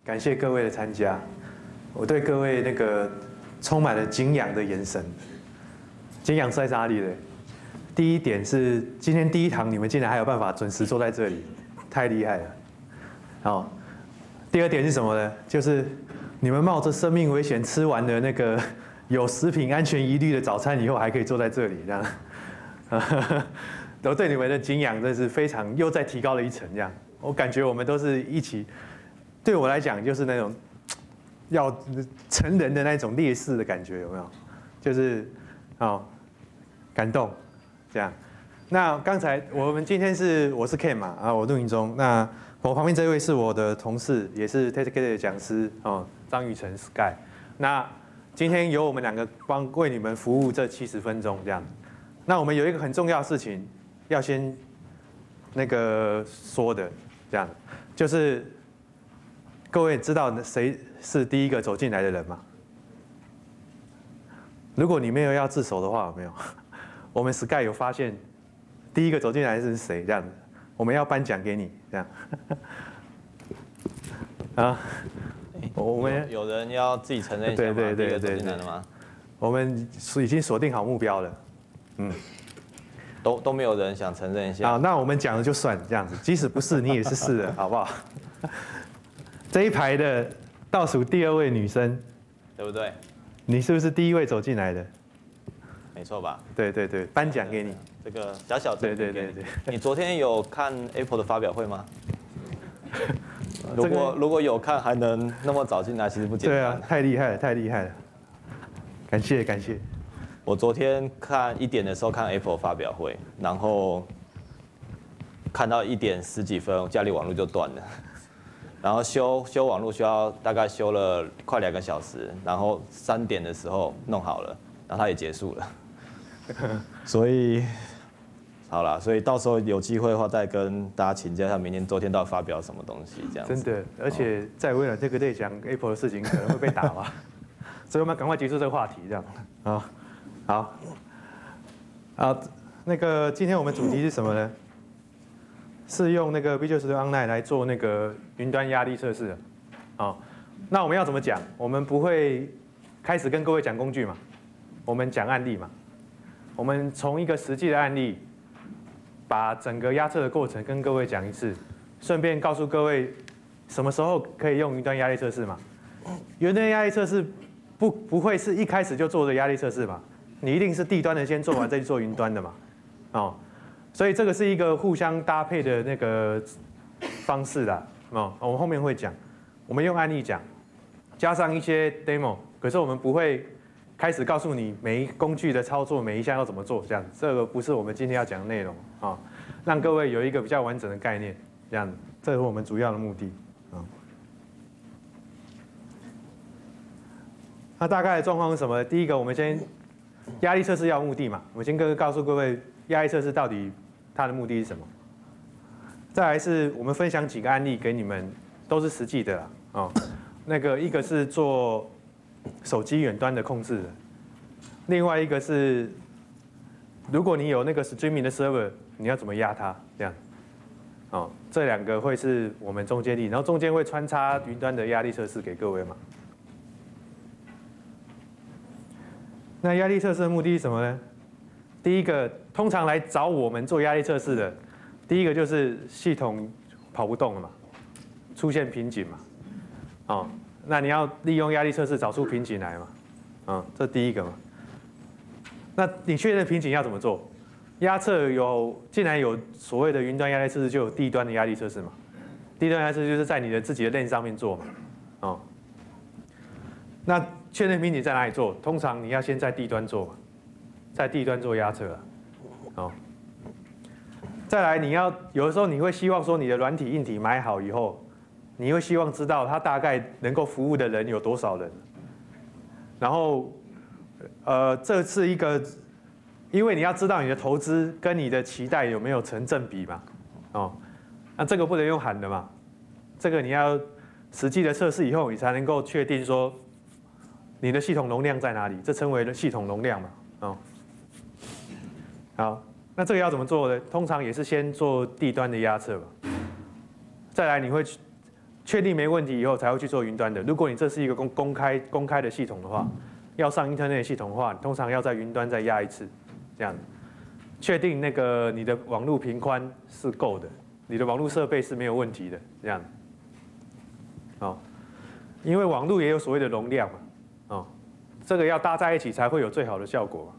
感谢各位的参加，我对各位那个充满了敬仰的眼神。敬仰是在哪里呢？第一点是今天第一堂你们竟然还有办法准时坐在这里，太厉害了。好，第二点是什么呢？就是你们冒着生命危险吃完了那个有食品安全疑虑的早餐以后，还可以坐在这里，这样。我对你们的敬仰真是非常又再提高了一层，这样。我感觉我们都是一起，对我来讲就是那种要成人的那种烈士的感觉，有没有？就是感动，这样。那刚才我们今天我是 Ken 嘛，我录影中。那我旁边这位是我的同事，也是 TEDx 的讲师张雨晨 Sky。那今天由我们两个为你们服务这70分钟这样。那我们有一个很重要的事情要先那个说的，这样就是各位知道谁是第一个走进来的人吗？如果你没有要自首的话，有没有？我们 Sky 有发现第一个走进来的是谁？这样子，我们要颁奖给你，这样。啊，我们有人要自己承认一下吗？ 对， 第一个走进来的吗？ 我们已经锁定好目标了， 都没有人想承认一下。 好，那我们讲了就算这样子，即使不是你也是是的，好不好？这一排的倒数第2位女生， 对不对？ 你是不是第一位走进来的？ 没错吧？ 对，颁奖给你。 这个小小赠品给你。 对。 你昨天有看 Apple 的发表会吗？如果有看，还能那么早进来，其实不简单。 对啊，太厉害了！感谢。 我昨天看1点的时候看 Apple 发表会，然后看到1点10几分，家里网络就断了。然后修网络大概修了快2个小时，然后3点的时候弄好了，然后它也结束了。所以好啦，所以到时候有机会的话，再跟大家请教一下，昨天到底发表什么东西这样子。 真的，而且在微软这个队讲 Apple 的事情，可能会被打吧。所以我们赶快结束这个话题，这样好，那个今天我们主题是什么呢？是用那个 Visual Studio Online 来做那个云端压力测试的。那我们要怎么讲？我们不会开始跟各位讲工具嘛，我们讲案例嘛。我们从一个实际的案例，把整个压测的过程跟各位讲一次，顺便告诉各位什么时候可以用云端压力测试嘛。云端压力测试不会是一开始就做的压力测试嘛，你一定是地端的先做完再去做云端的嘛。所以这个是一个互相搭配的那个方式啦。我们后面会讲，我们用案例讲，加上一些 demo， 可是我们不会开始告诉你每一工具的操作每一项要怎么做，这样这个不是我们今天要讲的内容让各位有一个比较完整的概念，这样这是我们主要的目的那大概的状况是什么？第一个，我们先压力测试要目的嘛，我们先告诉各位压力测试到底它的目的是什么。再来是我们分享几个案例给你们，都是实际的啦那个一个是做手机远端的控制的，另外一个是如果你有那个 streaming 的 server， 你要怎么压它这样这2个会是我们中间例，然后中间会穿插云端的压力测试给各位嘛。那压力测试的目的是什么呢？第一个，通常来找我们做压力测试的，第一个就是系统跑不动了嘛，出现瓶颈嘛，那你要利用压力测试找出瓶颈来嘛，这第一个嘛。那你确认瓶颈要怎么做？压测既然有所谓的云端压力测试，就有地端的压力测试嘛。地端压力测试就是在你的自己的链上面做嘛，那确认瓶颈在哪里做？通常你要先在地端做嘛，在地端做压测再来有的时候你会希望说你的软体硬体买好以后，你会希望知道它大概能够服务的人有多少人，然后这是一个，因为你要知道你的投资跟你的期待有没有成正比嘛，那这个不能用喊的嘛，这个你要实际的测试以后，你才能够确定说你的系统容量在哪里，这称为系统容量嘛，好，那这个要怎么做呢？通常也是先做地端的压测嘛，再来你会确定没问题以后才会去做云端的。如果你这是一个公开的系统的话，要上 Internet 系统的话，通常要在云端再压一次，这样确定那个你的网络频宽是够的，你的网络设备是没有问题的，这样。因为网络也有所谓的容量嘛，这个要搭在一起才会有最好的效果嘛。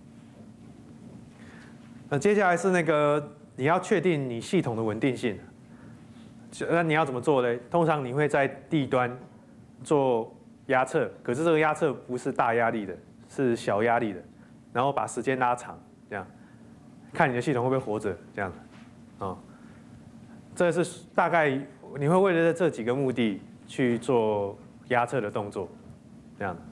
那接下来是那个你要确定你系统的稳定性，那你要怎么做呢？通常你会在地端做压测，可是这个压测不是大压力的，是小压力的，然后把时间拉长，这样看你的系统会不会活着，这样这是大概你会为了这几个目的去做压测的动作，这样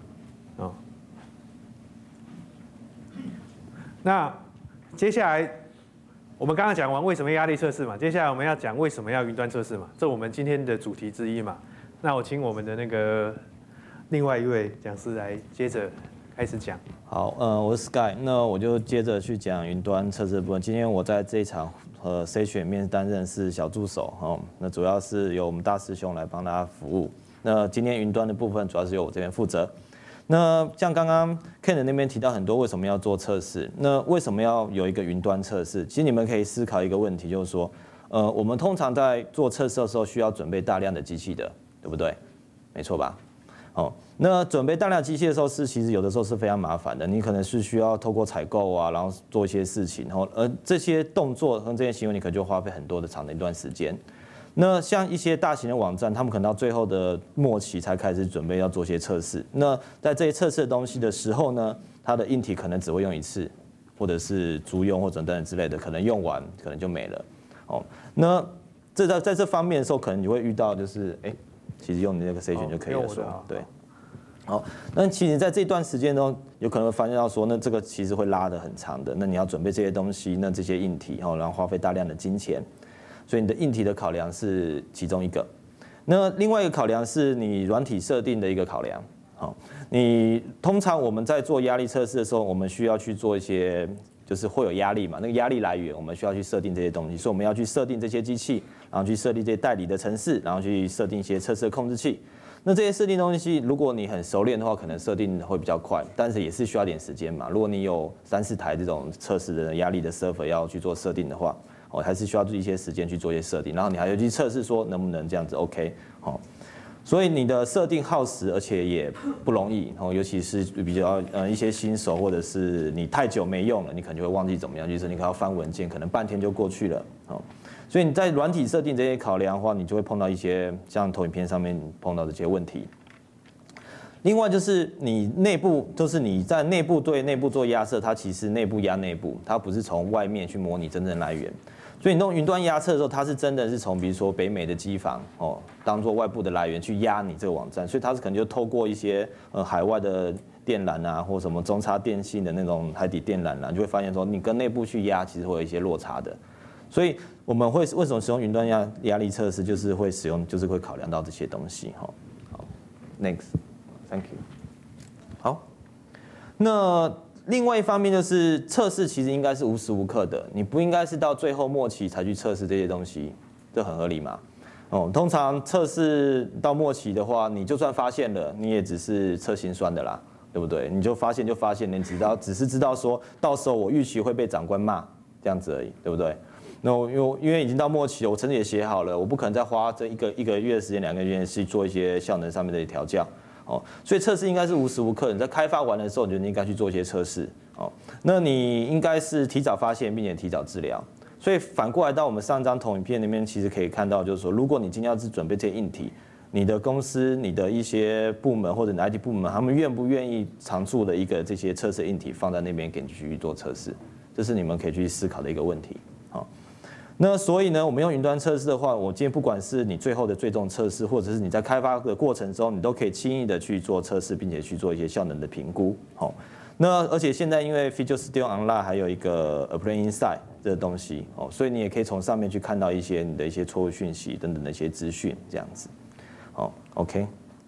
那接下来我们刚刚讲完为什么压力测试嘛，接下来我们要讲为什么要云端测试嘛，这我们今天的主题之一嘛。那我请我们的那个另外一位讲师来接着开始讲。 好，我是 Sky， 那我就接着去讲云端测试的部分。今天我在这一场session 里面担任是小助手那主要是由我们大师兄来帮大家服务。那今天云端的部分主要是由我这边负责。那像刚刚 Ken 那边提到很多为什么要做测试，那为什么要有一个云端测试？其实你们可以思考一个问题，就是说，我们通常在做测试的时候需要准备大量的机器的，对不对？没错吧？那准备大量机器的时候其实有的时候是非常麻烦的，你可能是需要透过采购啊，然后做一些事情，而这些动作和这些行为，你可能就花费很多的长的一段时间。那像一些大型的网站，他们可能到最后的末期才开始准备要做一些测试。那在这些测试的东西的时候呢，它的硬体可能只会用一次，或者是租用或者等等之类的，可能用完可能就没了。那在这方面的时候，可能你会遇到就是，其实用你那个 session 就可以了说，对。好，那其实在这段时间中，有可能会发现到说，那这个其实会拉得很长的。那你要准备这些东西，那这些硬体，然后花费大量的金钱。所以你的硬体的考量是其中一个，那另外一个考量是你软体设定的一个考量。你通常我们在做压力测试的时候，我们需要去做一些，就是会有压力嘛，那个压力来源我们需要去设定这些东西，所以我们要去设定这些机器，然后去设定这些代理的程式，然后去设定一些测试的控制器。那这些设定东西，如果你很熟练的话，可能设定会比较快，但是也是需要点时间嘛。如果你有3-4台这种测试的压力的 server 要去做设定的话，还是需要一些时间去做一些设定，然后你还要去测试说能不能这样子 OK，所以你的设定耗时，而且也不容易，尤其是比较一些新手或者是你太久没用了，你可能就会忘记怎么样，就是你可能要翻文件，可能半天就过去了，所以你在软体设定这些考量的话，你就会碰到一些像投影片上面碰到的这些问题。另外就是你内部，就是你在内部对内部做压测，它其实内部压内部，它不是从外面去模拟真正来源。所以你弄云端压测的时候，它是真的是从比如说北美的机房当做外部的来源去压你这个网站，所以它是可能就透过一些海外的电缆啊，或什么中插电信的那种海底电缆就会发现说你跟内部去压，其实会有一些落差的。所以我们会为什么使用云端压力测试，就是会使用，就是会考量到这些东西。好 ，Next，Thank you。好，那另外一方面就是测试其实应该是无时无刻的，你不应该是到最后末期才去测试这些东西，这很合理嘛？通常测试到末期的话，你就算发现了，你也只是测心酸的啦，对不对？你就发现就发现，你只是知道说到时候我预期会被长官骂这样子而已，对不对？那因为已经到末期了，我程式也写好了，我不可能再花这一个月的时间、2个月去做一些效能上面的调教。所以测试应该是无时无刻，你在开发完的时候，你就应该去做一些测试。那你应该是提早发现，并且提早治疗。所以反过来到我们上张投影片里面，其实可以看到，就是说，如果你今天要是准备这些硬体，你的公司、你的一些部门或者你的 IT 部门，他们愿不愿意常驻的一个这些测试硬体放在那边给你去做测试？这是你们可以去思考的一个问题。那所以呢，我们用云端测试的话，我今天不管是你最后的最终测试，或者是你在开发的过程中，你都可以轻易的去做测试，并且去做一些效能的评估。那而且现在因为 Visual Studio Online 还有一个 Apply Insight 这个东西，所以你也可以从上面去看到一些你的一些错误讯息等等的一些资讯，这样子。OK，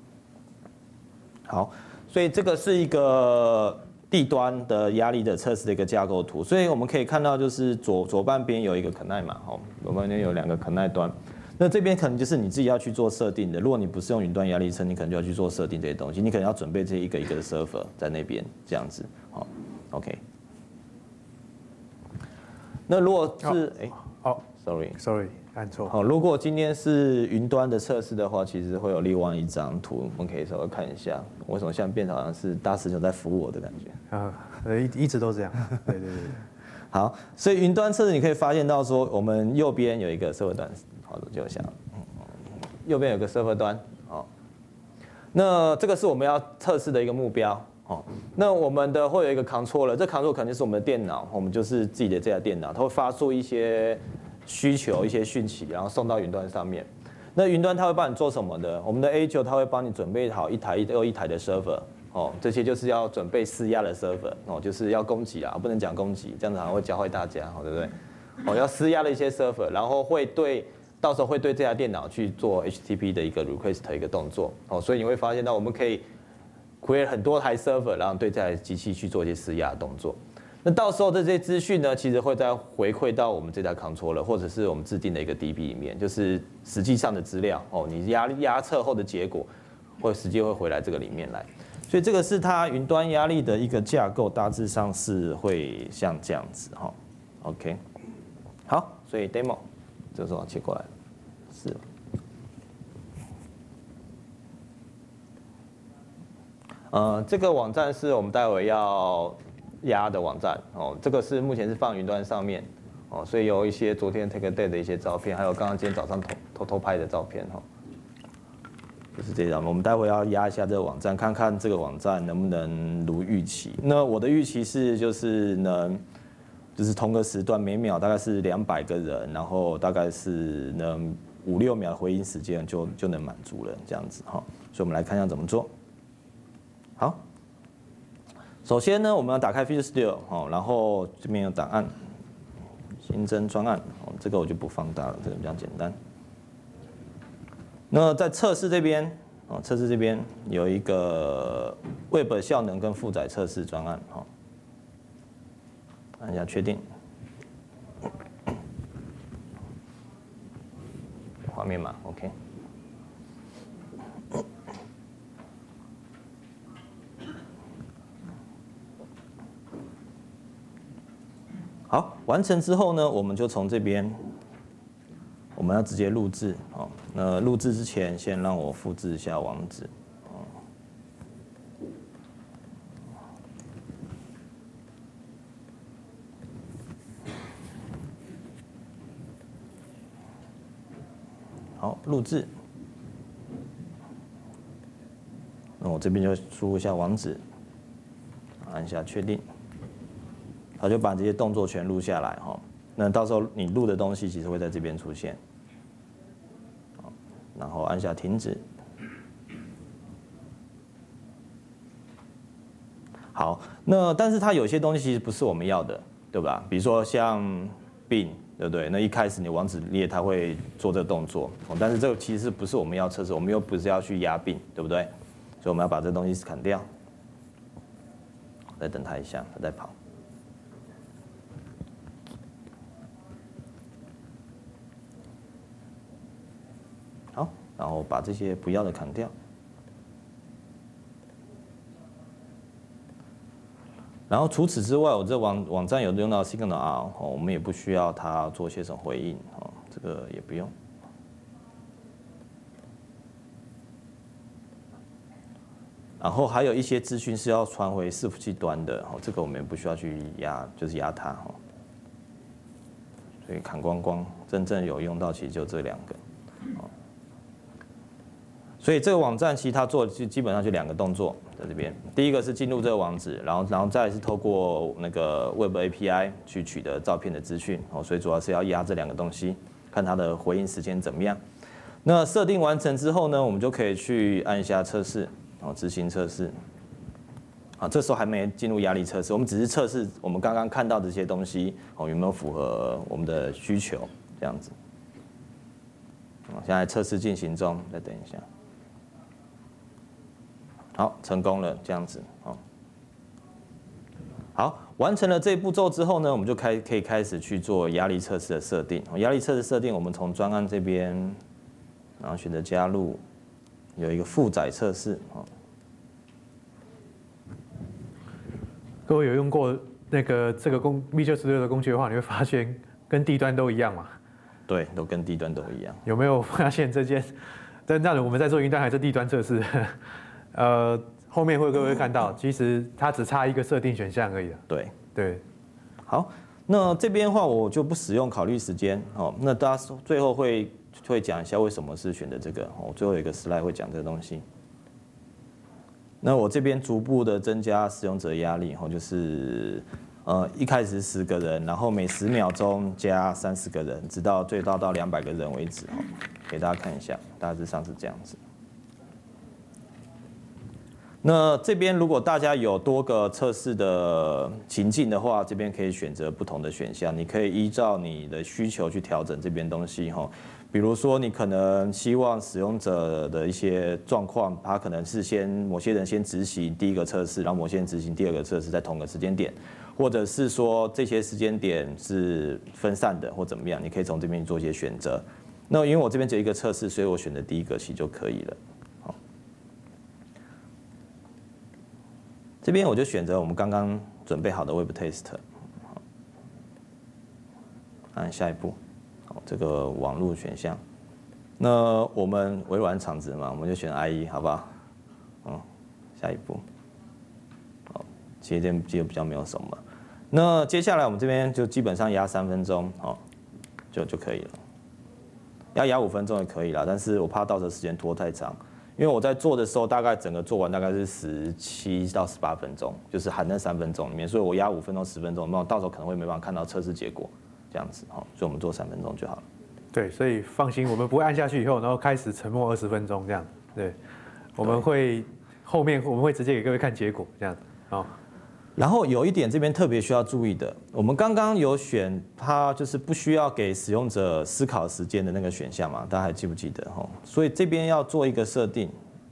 好，所以这个是一个地端的压力的测试的一个架构图，所以我们可以看到，就是左半边有一个 connect 嘛，左半边有2个 connect 端。 那这边可能就是你自己要去做设定的。如果你不是用云端压力测，你可能就要去做设定这些东西，你可能要准备这一个一个的 server 在那边这样子。好 ，OK。那如果是sorry， 按错。 好，如果今天是云端的测试的话，其实会有另外一张图，我们可以稍微看一下。为什么现在变得好像是大师兄在服务我的感觉？ 啊，一直都这样。对。 好，所以云端测试你可以发现到说，我们右边有一个 server 端，好的，就像右边有个 server 端，好，那这个是我们要测试的一个目标，哦，那我们的会有一个 controller， 这 controller 可能就是我们的电脑，我们就是自己的这台电脑，它会发出一些需求、一些讯息，然后送到云端上面。那云端它会帮你做什么的？我们的 A9它会帮你准备好一台又一台的 server。哦，这些就是要准备施压的 server， 哦，就是要攻击啊，不能讲攻击，这样子好像会教坏大家，对不对？哦，要施压的一些 server， 然后到时候会对这台电脑去做 HTTP 的一个 request 的一个动作，哦，所以你会发现到我们可以 create 很多台 server， 然后对这台机器去做一些施压的动作。那到时候这些资讯呢，其实会再回馈到我们这台 controller 或者是我们制定的一个 DB 里面，就是实际上的资料，哦，你压测后的结果，实际会回来这个里面来。所以这个是它云端压力的一个架构，大致上是会像这样子哈。OK， 好，所以 demo 这个时候切过来了，是。这个网站是我们待会要压的网站哦。这个是目前是放云端上面哦，所以有一些昨天 take a day 的一些照片，还有刚刚今天早上偷偷拍的照片哈。就是这样，我们待会要压一下这个网站，看看这个网站能不能如预期。那我的预期是，就是同个时段每秒大概是200个人，然后大概是能5-6秒的回应时间就能满足了，这样子哈。所以我们来看一下怎么做。好，首先呢，我们要打开 Visual Studio 哦，然后这边有档案，新增专案哦，这个我就不放大了，这个比较简单。那在测试这边，哦，测试这边有一个 Web 效能跟负载测试专案，哦，按一下确定，画面码 ，OK。好，完成之后呢，我们就从这边。我们要直接录制，好，那录制之前，先让我复制一下网址，好，录制，那我这边就输入一下网址，按下确定，它就把这些动作全录下来，哈。那到时候你录的东西其实会在这边出现，然后按下停止。好，那但是它有些东西其实不是我们要的，对吧？比如说像 bin， 对不对？那一开始你网址列它会做这个动作，但是这个其实不是我们要测试，我们又不是要去压 bin， 对不对？所以我们要把这东西砍掉，再等它一下，它再跑。好，然后把这些不要的砍掉。然后除此之外，我这网站有用到 Signal， 我们也不需要它做些什么回应，这个也不用。然后还有一些资讯是要传回伺服器端的，这个我们也不需要去压，就是压它，所以砍光光，真正有用到其实就这2个。所以这个网站其实它做的基本上就2个动作在这边。第一个是进入这个网址，然后再来是透过那个 Web API 去取得照片的资讯。所以主要是要压这2个东西，看它的回应时间怎么样。那设定完成之后呢，我们就可以去按一下测试，执行测试。好，这时候还没进入压力测试，我们只是测试我们刚刚看到的这些东西有没有符合我们的需求，这样子。现在测试进行中，再等一下。好，成功了，这样子，好， 完成了这一步骤之后呢，我们就可以开始去做压力测试的设定。压力测试设定，我们从专案这边，然后选择加入，有一个负载测试。 各位有用过这个Visual Studio 的工具的话，你会发现跟地端都一样嘛？ 对，都跟地端都一样。 有没有发现这件？那我们在做云端还是地端测试？后面各位会看到，其实它只差一个设定选项而已。对。 好，那这边的话我就不使用考虑时间哦。那大家最后会讲一下为什么是选择这个。我最后有一个 slide 会讲这个东西。那我这边逐步的增加使用者压力，就是一开始10个人，然后每10秒钟加30个人，直到最高到200个人为止。给大家看一下，大致上是这样子。那这边如果大家有多个测试的情境的话，这边可以选择不同的选项，你可以依照你的需求去调整这边东西哈。比如说你可能希望使用者的一些状况，他可能是某些人先执行第一个测试，然后某些人执行第二个测试在同个时间点，或者是说这些时间点是分散的或怎么样，你可以从这边做一些选择。那因为我这边只有一个测试，所以我选择第一个其实就可以了。这边我就选择我们刚刚准备好的 Web Test， 按下一步，这个网络选项。那我们微软厂子嘛，我们就选 IE， 好不好？下一步，其实这边比较没有什么。那接下来我们这边就基本上压3分钟，就可以了。要压5分钟也可以啦，但是我怕到时候时间拖太长。因为我在做的时候，大概整个做完大概是17到18分钟，就是含那3分钟里面，所以我压5分钟、10分钟，那到时候可能会没办法看到测试结果，这样子，所以我们做3分钟就好了。 对，所以放心，我们不会按下去以后，然后开始沉默20分钟这样。对，后面我们会直接给各位看结果这样。 然后有一点这边特别需要注意的，我们刚刚有选它就是不需要给使用者思考时间的那个选项嘛，大家还记不记得？所以这边要做一个设定，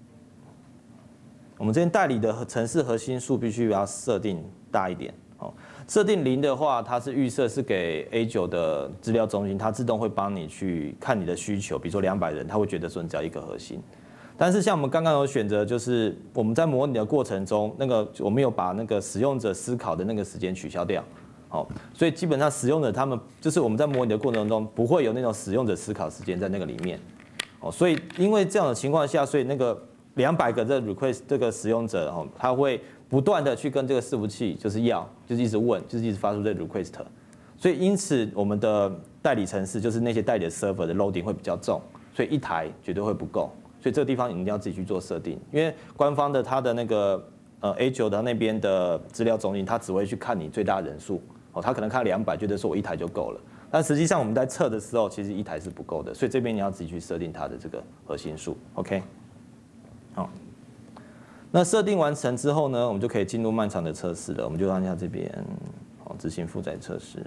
我们这边代理的程式核心数必须要设定大一点。设定0的话，它是预设是给 A9 的资料中心，它自动会帮你去看你的需求，比如说200人，它会觉得说你只要一个核心。但是像我们刚刚有选择，就是我们在模拟的过程中，我们有把那个使用者思考的那个时间取消掉，所以基本上使用者他们就是我们在模拟的过程中不会有那种使用者思考时间在那个里面，所以因为这样的情况下，所以那个200个这 request 这个使用者他会不断的去跟这个伺服器就是一直问，就是一直发出这个 request， 所以因此我们的代理程式就是那些代理的 server 的 loading 会比较重，所以一台绝对会不够。所以这个地方你一定要自己去做设定，因为官方的它的那个A9 的那边的资料中心，它只会去看你最大人数，它可能看200，觉得说我一台就够了，但实际上我们在测的时候，其实一台是不够的，所以这边你要自己去设定它的这个核心数 ，OK？ 好，那设定完成之后呢，我们就可以进入漫长的测试了，我们就按下这边，执行负载测试。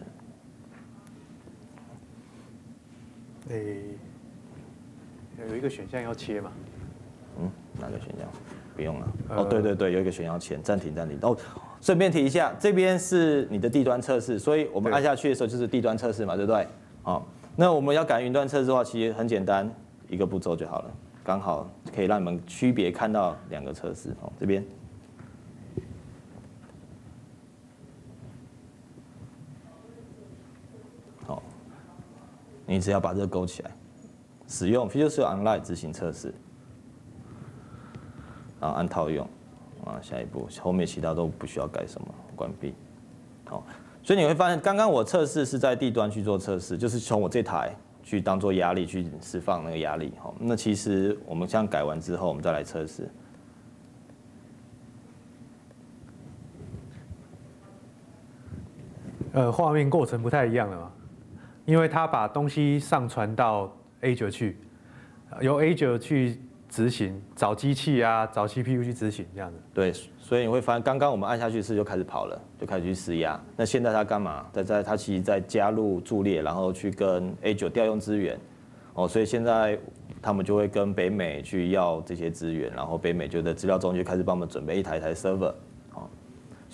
有一个选项要切嘛？ 哪个选项？不用了。对，有一个选项切，暂停。顺便提一下，这边是你的地端测试，所以我们按下去的时候就是地端测试嘛，对不对？那我们要改云端测试的话，其实很简单，一个步骤就好了，刚好可以让你们区别看到2个测试。这边。你只要把这个勾起来。使用 Visual Studio Online 执行测试，然后按套用，下一步后面其他都不需要改什么，关闭。所以你会发现，刚刚我测试是在地端去做测试，就是从我这台去当做压力去释放那个压力。那其实我们这样改完之后，我们再来测试。 画面过程不太一样了嘛，因为它把东西上传到A9 去，由 A9 去执行，找机器啊，找 CPU 去执行这样子。 对，所以你会发现，刚刚我们按下去是就开始跑了，就开始去施压。那现在它干嘛？它其实在加入柱列，然后去跟 A9 调用资源。所以现在他们就会跟北美去要这些资源，然后北美就的资料中心就开始帮我们准备一台 server。所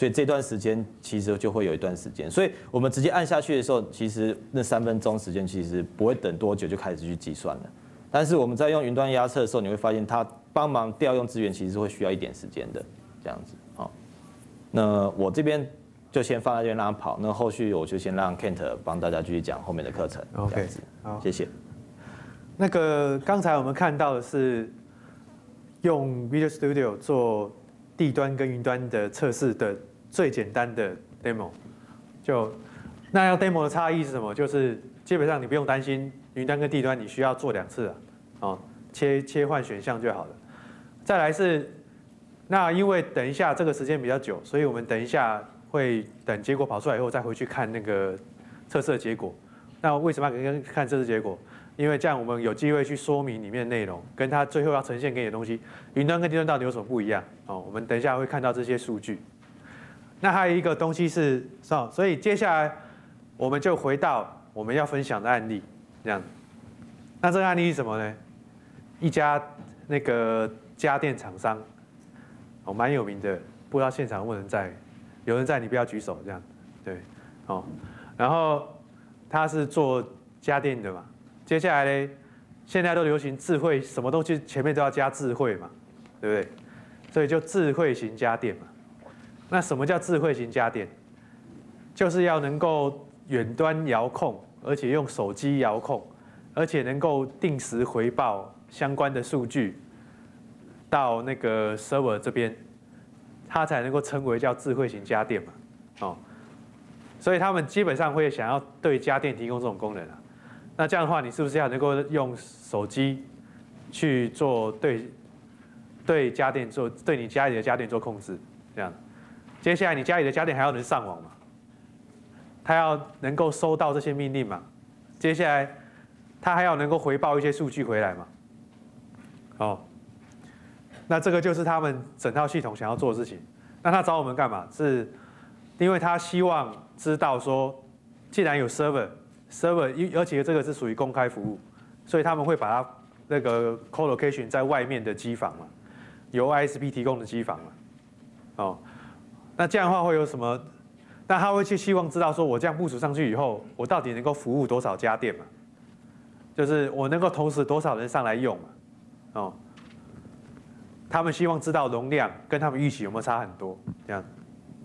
所以这段时间其实就会有一段时间，所以我们直接按下去的时候，其实那3分钟时间其实不会等多久就开始去计算了。但是我们在用云端压测的时候，你会发现它帮忙调用资源其实会需要一点时间的，这样子。好，那我这边就先放在这边让它跑，那后续我就先让 Kent 帮大家继续讲后面的课程。 OK， 好， 谢谢。 那个刚才我们看到的是用 Visual Studio 做地端跟云端的测试的最简单的 demo。那要 demo 的差异是什么？就是基本上你不用担心云端跟地端你需要做2次啊，哦，切换选项就好了。再来是，那因为等一下这个时间比较久，所以我们等一下会等结果跑出来以后再回去看那个测试的结果。那为什么要看测试结果？因为这样我们有机会去说明里面内容，跟它最后要呈现给你的东西，云端跟地端到底有什么不一样？哦，我们等一下会看到这些数据。那还有一个东西是，所以接下来我们就回到我们要分享的案例，这样。那这个案例是什么呢？一家那个家电厂商，哦，蛮有名的，不知道现场有没有人在？有人在，你不要举手，这样，对，哦，然后他是做家电的嘛。接下来呢，现在都流行智慧，什么东西前面都要加智慧嘛，对不对？所以就智慧型家电嘛。那什么叫智慧型家电？就是要能够远端遥控，而且用手机遥控，而且能够定时回报相关的数据到那个 server 这边，它才能够称为叫智慧型家电嘛。哦，所以他们基本上会想要对家电提供这种功能啊。那这样的话，你是不是要能够用手机去做对家电做对你家里的家电做控制？这样，接下来你家里的家电还要能上网嘛？它要能够收到这些命令嘛？接下来它还要能够回报一些数据回来嘛？哦，那这个就是他们整套系统想要做的事情。那他找我们干嘛？是因为他希望知道说，既然有 server， 而且这个是属于公开服务，所以他们会把它那个 co-location 在外面的机房嘛，由 ISP 提供的机房嘛。哦，那这样的话会有什么？那他会去希望知道说，我这样部署上去以后，我到底能够服务多少家电嘛？就是我能够同时多少人上来用嘛？哦，他们希望知道容量跟他们预期有没有差很多，这样。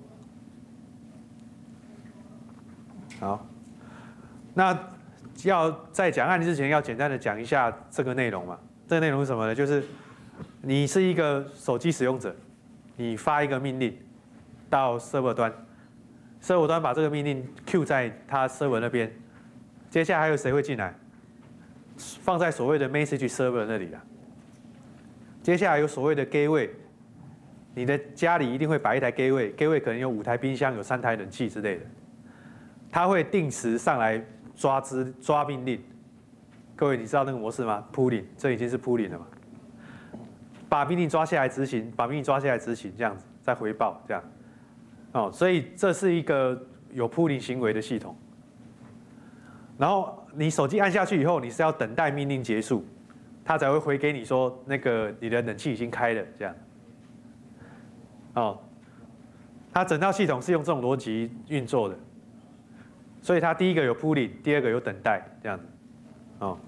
好，那要在讲案例之前，要简单的讲一下这个内容嘛。这个内容是什么呢？就是你是一个手机使用者，你发一个命令到 server 端，server 端把这个命令 queue 在他 server 那边，接下来还有谁会进来？放在所谓的 message server 那里啦。接下来有所谓的 gateway， 你的家里一定会摆一台 gateway 可能有5台冰箱，有3台冷气之类的。它会定时上来抓命令，各位你知道那个模式吗 ？Pulling， 这已经是 Pulling 了嘛？把命令抓下来执行，把命令抓下来执行，这样子再回报，这样。哦，所以这是一个有 Pulling 行为的系统。然后你手机按下去以后，你是要等待命令结束，它才会回给你说那个你的冷气已经开了，这样。哦，它整套系统是用这种逻辑运作的。所以它第一个有 pulling， 第二个有等待，这样子，哦，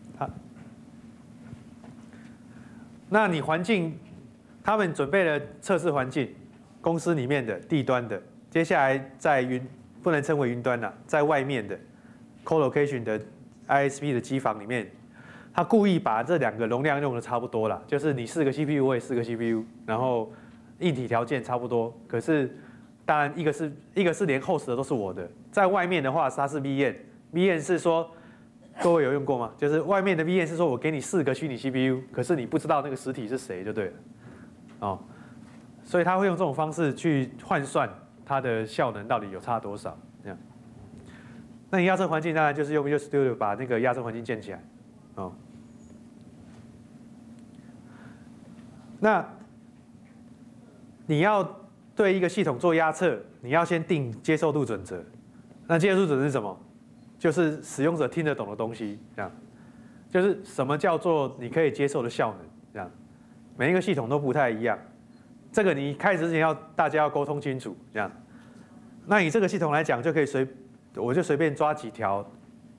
那你环境，他们准备了测试环境，公司里面的、地端的，接下来在不能称为云端了，在外面的 co-location 的 ISP 的机房里面，他故意把这2个容量用的差不多了，就是你4个 CPU， 我也4个 CPU， 然后硬体条件差不多，可是。当然，一个是连 host 的都是我的，在外面的话，它是 VM 是说，各位有用过吗？就是外面的 VM 是说我给你4个虚拟 CPU， 可是你不知道那个实体是谁就对了，哦，所以他会用这种方式去换算它的效能到底有差多少，这样。那你压测环境当然就是用 Visual Studio 把那个压测环境建起来，哦，那你要。对一个系统做压测，你要先定接受度准则。那接受度准则是什么？就是使用者听得懂的东西，这样。就是什么叫做你可以接受的效能，这样。每一个系统都不太一样。 这个你开始之前大家要沟通清楚，这样。那以这个系统来讲，就可以我就随便抓几条，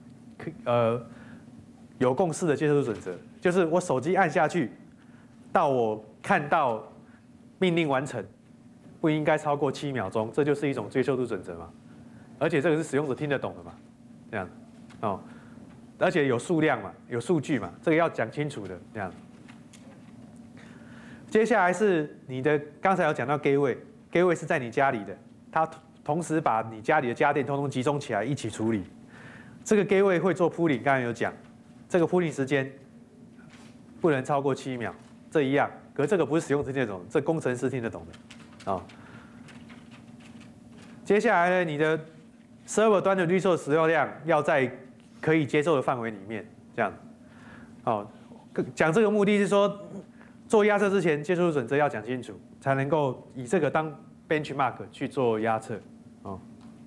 有共识的接受度准则，就是我手机按下去，到我看到命令完成，不应该超过7秒钟，这就是一种接受度准则嘛。而且这个是使用者听得懂的嘛，这样，哦，而且有数量嘛，有数据嘛，这个要讲清楚的，这样。接下来是你的，刚才有讲到 gateway 是在你家里的，它同时把你家里的家电通通集中起来一起处理。这个 gateway 会做pooling，刚才有讲，这个pooling时间不能超过7秒，这一样。可是这个不是使用者听得懂，这工程师听得懂的，哦。接下来呢，你的 server 端的 resource 使用量要在可以接受的范围里面，这样。哦，讲这个目的是说，做压测之前，接受度准则要讲清楚，才能够以这个当 benchmark 去做压测。哦。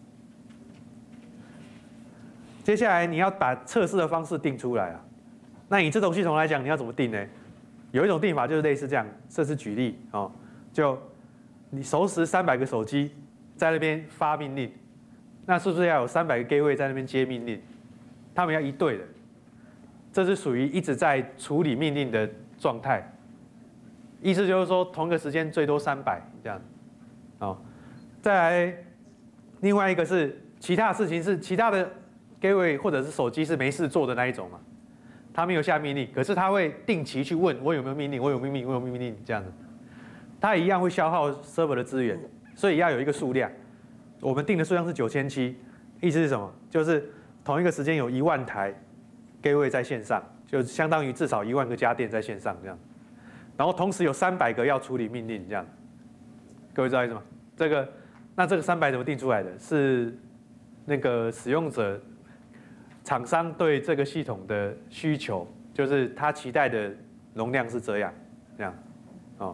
接下来你要把测试的方式定出来啊。那以这种系统来讲，你要怎么定呢？有一种定法就是类似这样，这是举例哦。就你熟识300个手机在那边发命令，那是不是要有300个 gateway 在那边接命令？他们要一对的，这是属于一直在处理命令的状态。意思就是说，同一个时间最多300这样。哦，再来，另外一个是其他的事情是其他的 gateway 或者是手机是没事做的那一种嘛，他没有下命令，可是他会定期去问我有没有命令，我有命令，我有命令这样子，他一样会消耗 server 的资源，所以要有一个数量。我们定的数量是9700，意思是什么？就是同一个时间有1万台 gateway 在线上，就相当于至少1万个家电在线上这样。然后同时有300个要处理命令这样，各位知道意思吗？那这个300怎么定出来的？是那个使用者、厂商对这个系统的需求，就是他期待的容量是这样，哦。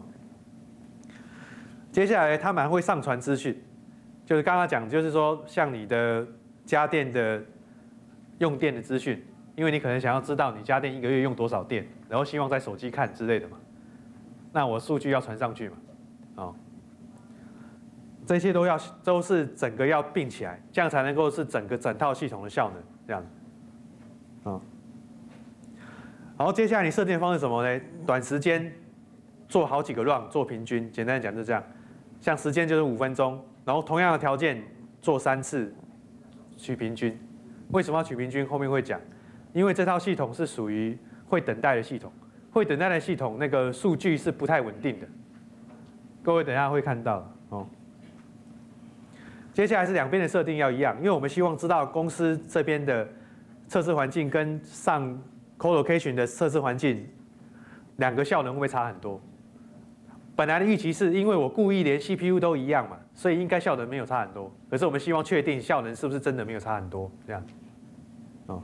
接下来他们会上传资讯，就是刚刚讲，就是说像你的家电的用电的资讯，因为你可能想要知道你家电1个月用多少电，然后希望在手机看之类的嘛。那我数据要传上去嘛，哦，这些都是整个要并起来，这样才能够是整套系统的效能，这样，哦。然后接下来你设定的方式是什么呢？短时间做好几个 run 做平均，简单讲就这样，像时间就是5分钟，然后同样的条件做3次取平均。为什么要取平均？后面会讲，因为这套系统是属于会等待的系统。会等待的系统，那个数据是不太稳定的，各位等一下会看到哦。接下来是两边的设定要一样，因为我们希望知道公司这边的测试环境跟上 colocation 的测试环境两个效能会不会差很多？本来的预期是因为我故意连 CPU 都一样嘛，所以应该效能没有差很多。可是我们希望确定效能是不是真的没有差很多，这样，哦。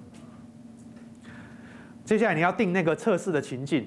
接下来你要定那个测试的情境，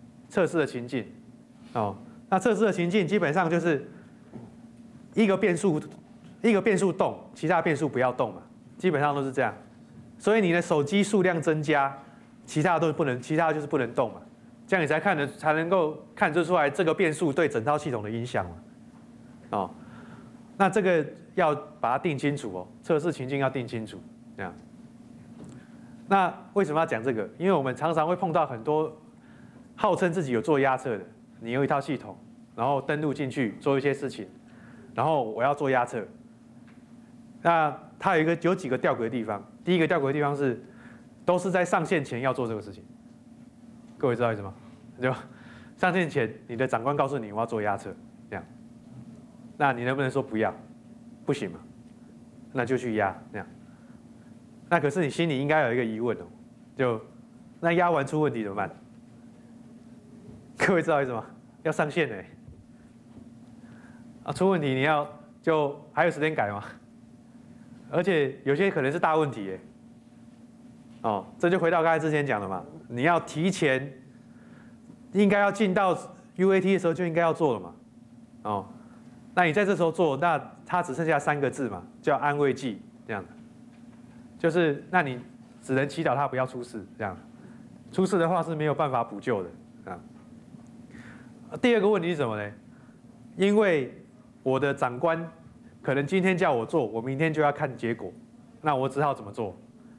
哦，那测试的情境基本上就是一个变数动，其他变数不要动嘛，基本上都是这样。所以你的手机数量增加，其他都不能，其他就是不能动嘛，这样你才能够看得出来这个变数对整套系统的影响嘛，哦，那这个要把它定清楚哦，测试情境要定清楚，这样。那为什么要讲这个？因为我们常常会碰到很多号称自己有做压测的，你有一套系统，然后登录进去做一些事情，然后我要做压测。那它有几个吊诡的地方。第一个吊诡的地方是，都是在上线前要做这个事情。各位知道意思吗？就上线前，你的长官告诉你我要做压测，这样，那你能不能说不要？不行嘛，那就去压这样。那可是你心里应该有一个疑问哦，就那压完出问题怎么办？各位知道意思吗？要上线哎，啊出问题你就还有时间改吗？而且有些可能是大问题哎，哦，这就回到刚才之前讲的嘛，你要提前应该要进到 UAT 的时候就应该要做了嘛，哦，那你在这时候做，那它只剩下3个字嘛，叫安慰剂这样的。就是那你只能祈祷他不要出事，这样，出事的话是没有办法补救的啊。第二个问题是什么呢？ 因为我的长官可能今天叫我做，我明天就要看结果，那我只好怎么做？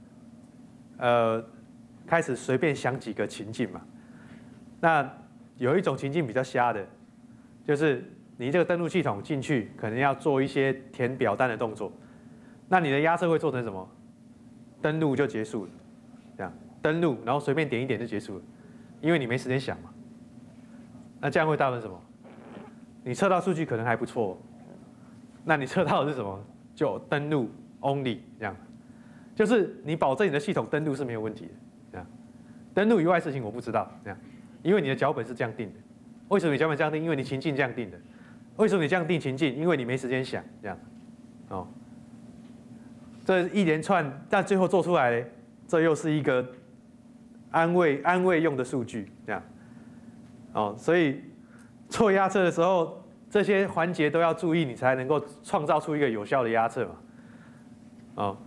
开始随便想几个情境嘛。那有一种情境比较瞎的，就是你这个登录系统进去，可能要做一些填表单的动作，那你的压测会做成什么？登录就结束了，这样登录，然后随便点一点就结束了，因为你没时间想嘛。那这样会造成什么？你测到数据可能还不错，那你测到的是什么？就登录 only 这样，就是你保证你的系统登录是没有问题的，这样。登录以外的事情我不知道，这样，因为你的脚本是这样定的。为什么你脚本这样定？因为你情境这样定的。为什么你这样定情境？因为你没时间想，这样，哦。这一连串，但最后做出来，这又是一个安慰用的数据，这样，哦，所以做压测的时候，这些环节都要注意，你才能够创造出一个有效的压测嘛，哦。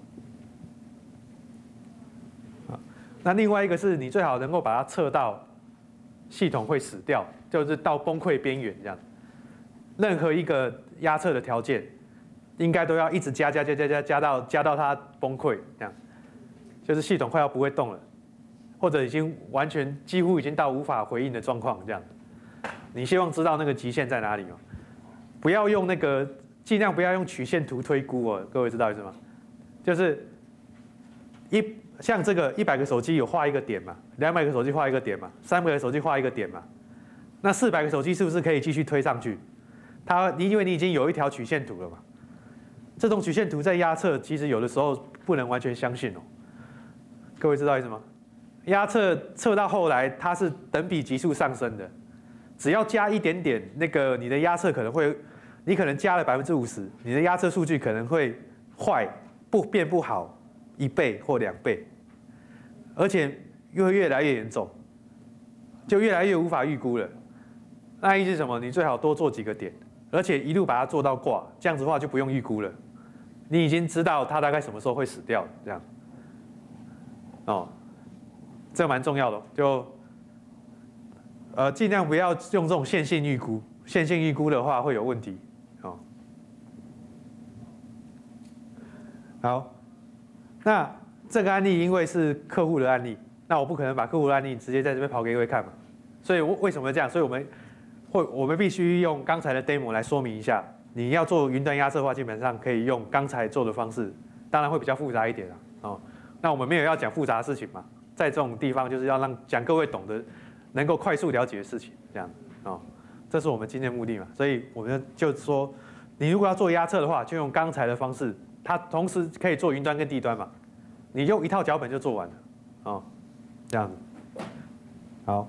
那另外一个是你最好能够把它测到系统会死掉，就是到崩溃边缘这样。任何一个压测的条件，应该都要一直加到它崩溃这样，就是系统快要不会动了，或者已经完全几乎已经到无法回应的状况这样。你希望知道那个极限在哪里吗？不要用那个，尽量不要用曲线图推估哦，各位知道意思吗？就是像这个100个手机有画一个点嘛，200个手机画一个点嘛，300个手机画一个点嘛，那400个手机是不是可以继续推上去？因为你已经有一条曲线图了嘛。这种曲线图在压测其实有的时候不能完全相信哦。各位知道意思吗？压测测到后来它是等比级数上升的，只要加一点点，那个你的压测可能会，你可能加了50%，你的压测数据可能会坏，变不好1倍或2倍，而且会越来越严重，就越来越无法预估了。那意思是什么？你最好多做几个点，而且一路把它做到挂，这样子的话就不用预估了。你已经知道它大概什么时候会死掉，这样，哦，这蛮重要的，就尽量不要用这种线性预估，线性预估的话会有问题，哦。好，那这个案例因为是客户的案例，那我不可能把客户的案例直接在这边跑给各位看嘛，所以为什么这样？所以我们必须用刚才的 demo 来说明一下。你要做云端压测的话，基本上可以用刚才做的方式，当然会比较复杂一点啦。哦，那我们没有要讲复杂的事情嘛，在这种地方就是要讲各位懂得，能够快速了解的事情，这样哦，这是我们今天的目的嘛。所以我们就说，你如果要做压测的话，就用刚才的方式，它同时可以做云端跟地端嘛，你用一套脚本就做完了，哦，这样子。好，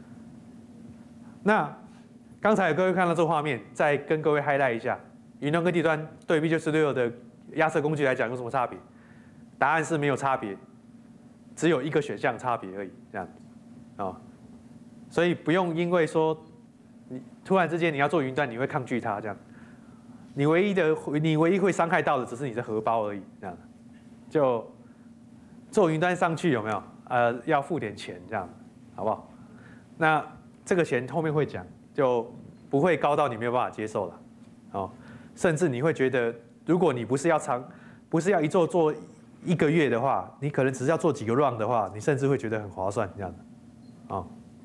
那刚才各位看到这个画面，再跟各位 highlight 一下，云端跟地端对 V946的压测工具来讲有什么差别？答案是没有差别，只有一个选项差别而已，这样，哦，所以不用因为说你突然之间你要做云端，你会抗拒它这样，你唯一会伤害到的只是你的荷包而已，这样，就做云端上去有没有？要付点钱这样，好不好？那这个钱后面会讲。就不会高到你没有办法接受了，哦，甚至你会觉得，如果你不是要一做1个月的话，你可能只是要做几个 run 的话，你甚至会觉得很划算这样的，哦。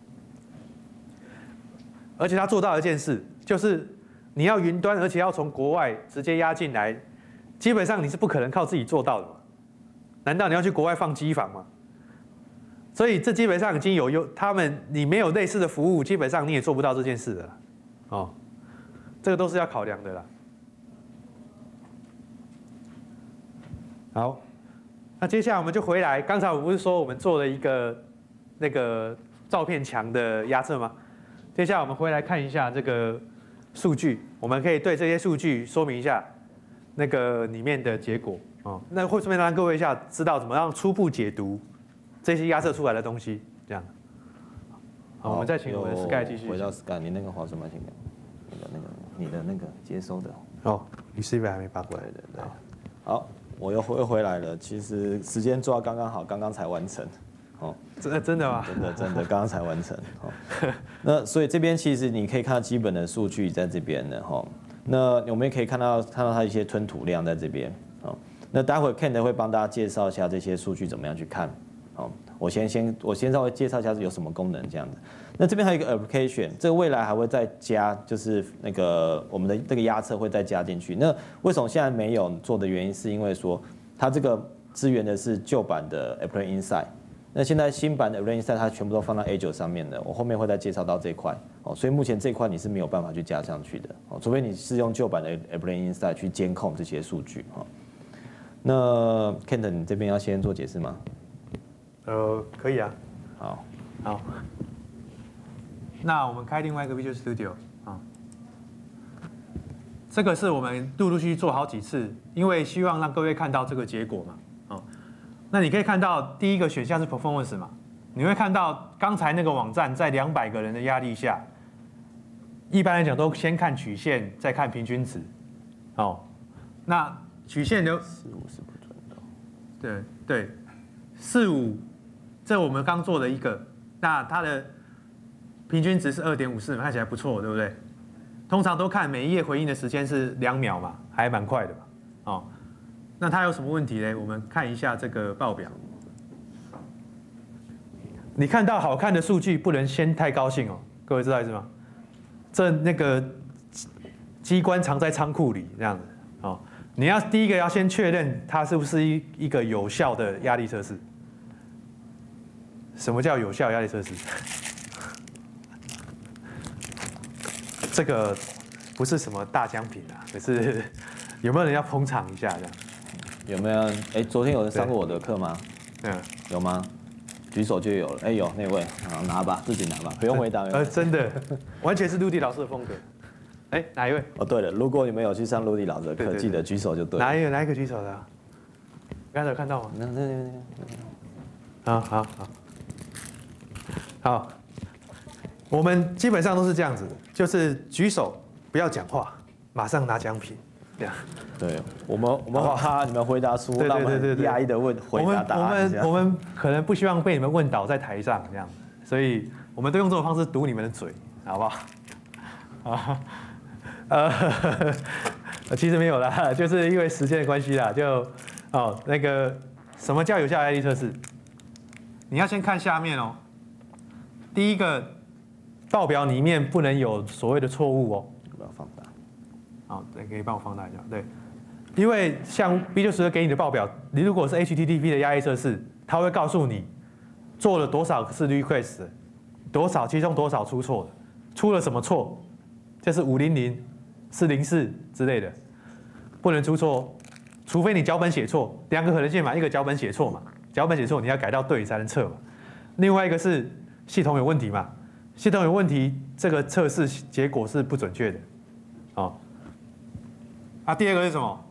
而且他做到一件事，就是你要云端，而且要从国外直接压进来，基本上你是不可能靠自己做到的嘛？难道你要去国外放机房吗？所以这基本上已经你没有类似的服务，基本上你也做不到这件事的啦，哦，这个都是要考量的啦。好，那接下来我们就回来，刚才我不是说我们做了一个那个照片墙的压测吗？接下来我们回来看一下这个数据，我们可以对这些数据说明一下那个里面的结果，哦，那会顺便让各位知道怎么样初步解读这些压测出来的东西，这样。好，我们再请我们的 Sky 继续。 回到 Sky， 你那个滑鼠慢点点，你的那个接收的。 哦 ，receiver 还没发过来。 对。好，我又回来了。其实时间做到刚刚好，刚刚才完成。 哦。 真的吗？ 真的，刚刚才完成。那所以这边其实你可以看到基本的数据在这边的哈。那我们也可以看到它一些吞吐量在这边。那待会 Ken 会帮大家介绍一下这些数据怎么样去看。好，我先稍微介绍一下有什么功能这样子。那这边还有一个 application， 这个未来还会再加，就是那个我们的这个压测会再加进去。那为什么现在没有做的原因，是因为说它这个支援的是旧版的 Applet Insight。那现在新版的 Applet Insight 它全部都放到 A9 上面的，我后面会再介绍到这一块哦，所以目前这一块你是没有办法去加上去的哦，除非你是用旧版的 Applet Insight 去监控这些数据哈。那 Kent 你这边要先做解释吗？ 可以啊。 好。 那我们开另外一个 Visual Studio 啊，这个是我们陆陆续续做好几次，因为希望让各位看到这个结果嘛。那你可以看到第一个选项是 performance 嘛，你会看到刚才那个网站在200个人的压力下，一般来讲都先看曲线，再看平均值。那曲线流4-5 是不准的。 对，4-5，这我们刚做的一个，那它的平均值是2.54，看起来不错，对不对？通常都看每一页回应的时间是2秒嘛，还蛮快的嘛。那它有什么问题呢？我们看一下这个报表。你看到好看的数据，不能先太高兴哦，各位知道意思吗？这那个机关藏在仓库里这样子哦。你要第一个要先确认它是不是一个有效的压力测试。什么叫有效压力测试？这个不是什么大奖品啊，可是有没有人要捧场一下这样？ 有没有？昨天有人上过我的课吗？有吗？举手就有了。有那位，好拿吧，自己拿吧，不用回答。 真的，完全是陆地老师的风格。哪一位？ 对了，如果你们有去上陆地老师的课，记得举手就对了。 哪一个举手的？刚才有看到吗？好，我们基本上都是这样子，就是举手，不要讲话，马上拿奖品，这样。 对，我们怕你们回答出让我们压抑的回答答案。 我们可能不希望被你们问倒在台上这样，所以我们都用这种方式堵你们的嘴，好不好？其实没有啦，就是因为时间的关系啦，那个什么叫有效压力测试？你要先看下面哦。第一个报表里面不能有所谓的错误哦。 不要放大。 可以帮我放大一下。对，因为像 B60给你的报表，你如果是 HTTP 的压力测试，它会告诉你做了多少次 request， 其中多少出错的，出了什么错，就是500、404之类的，不能出错，除非你脚本写错，2个可能性嘛，一个脚本写错嘛，脚本写错你要改到对才能测嘛，另外一个是系统有问题嘛，系统有问题，这个测试结果是不准确的，第二个是什么？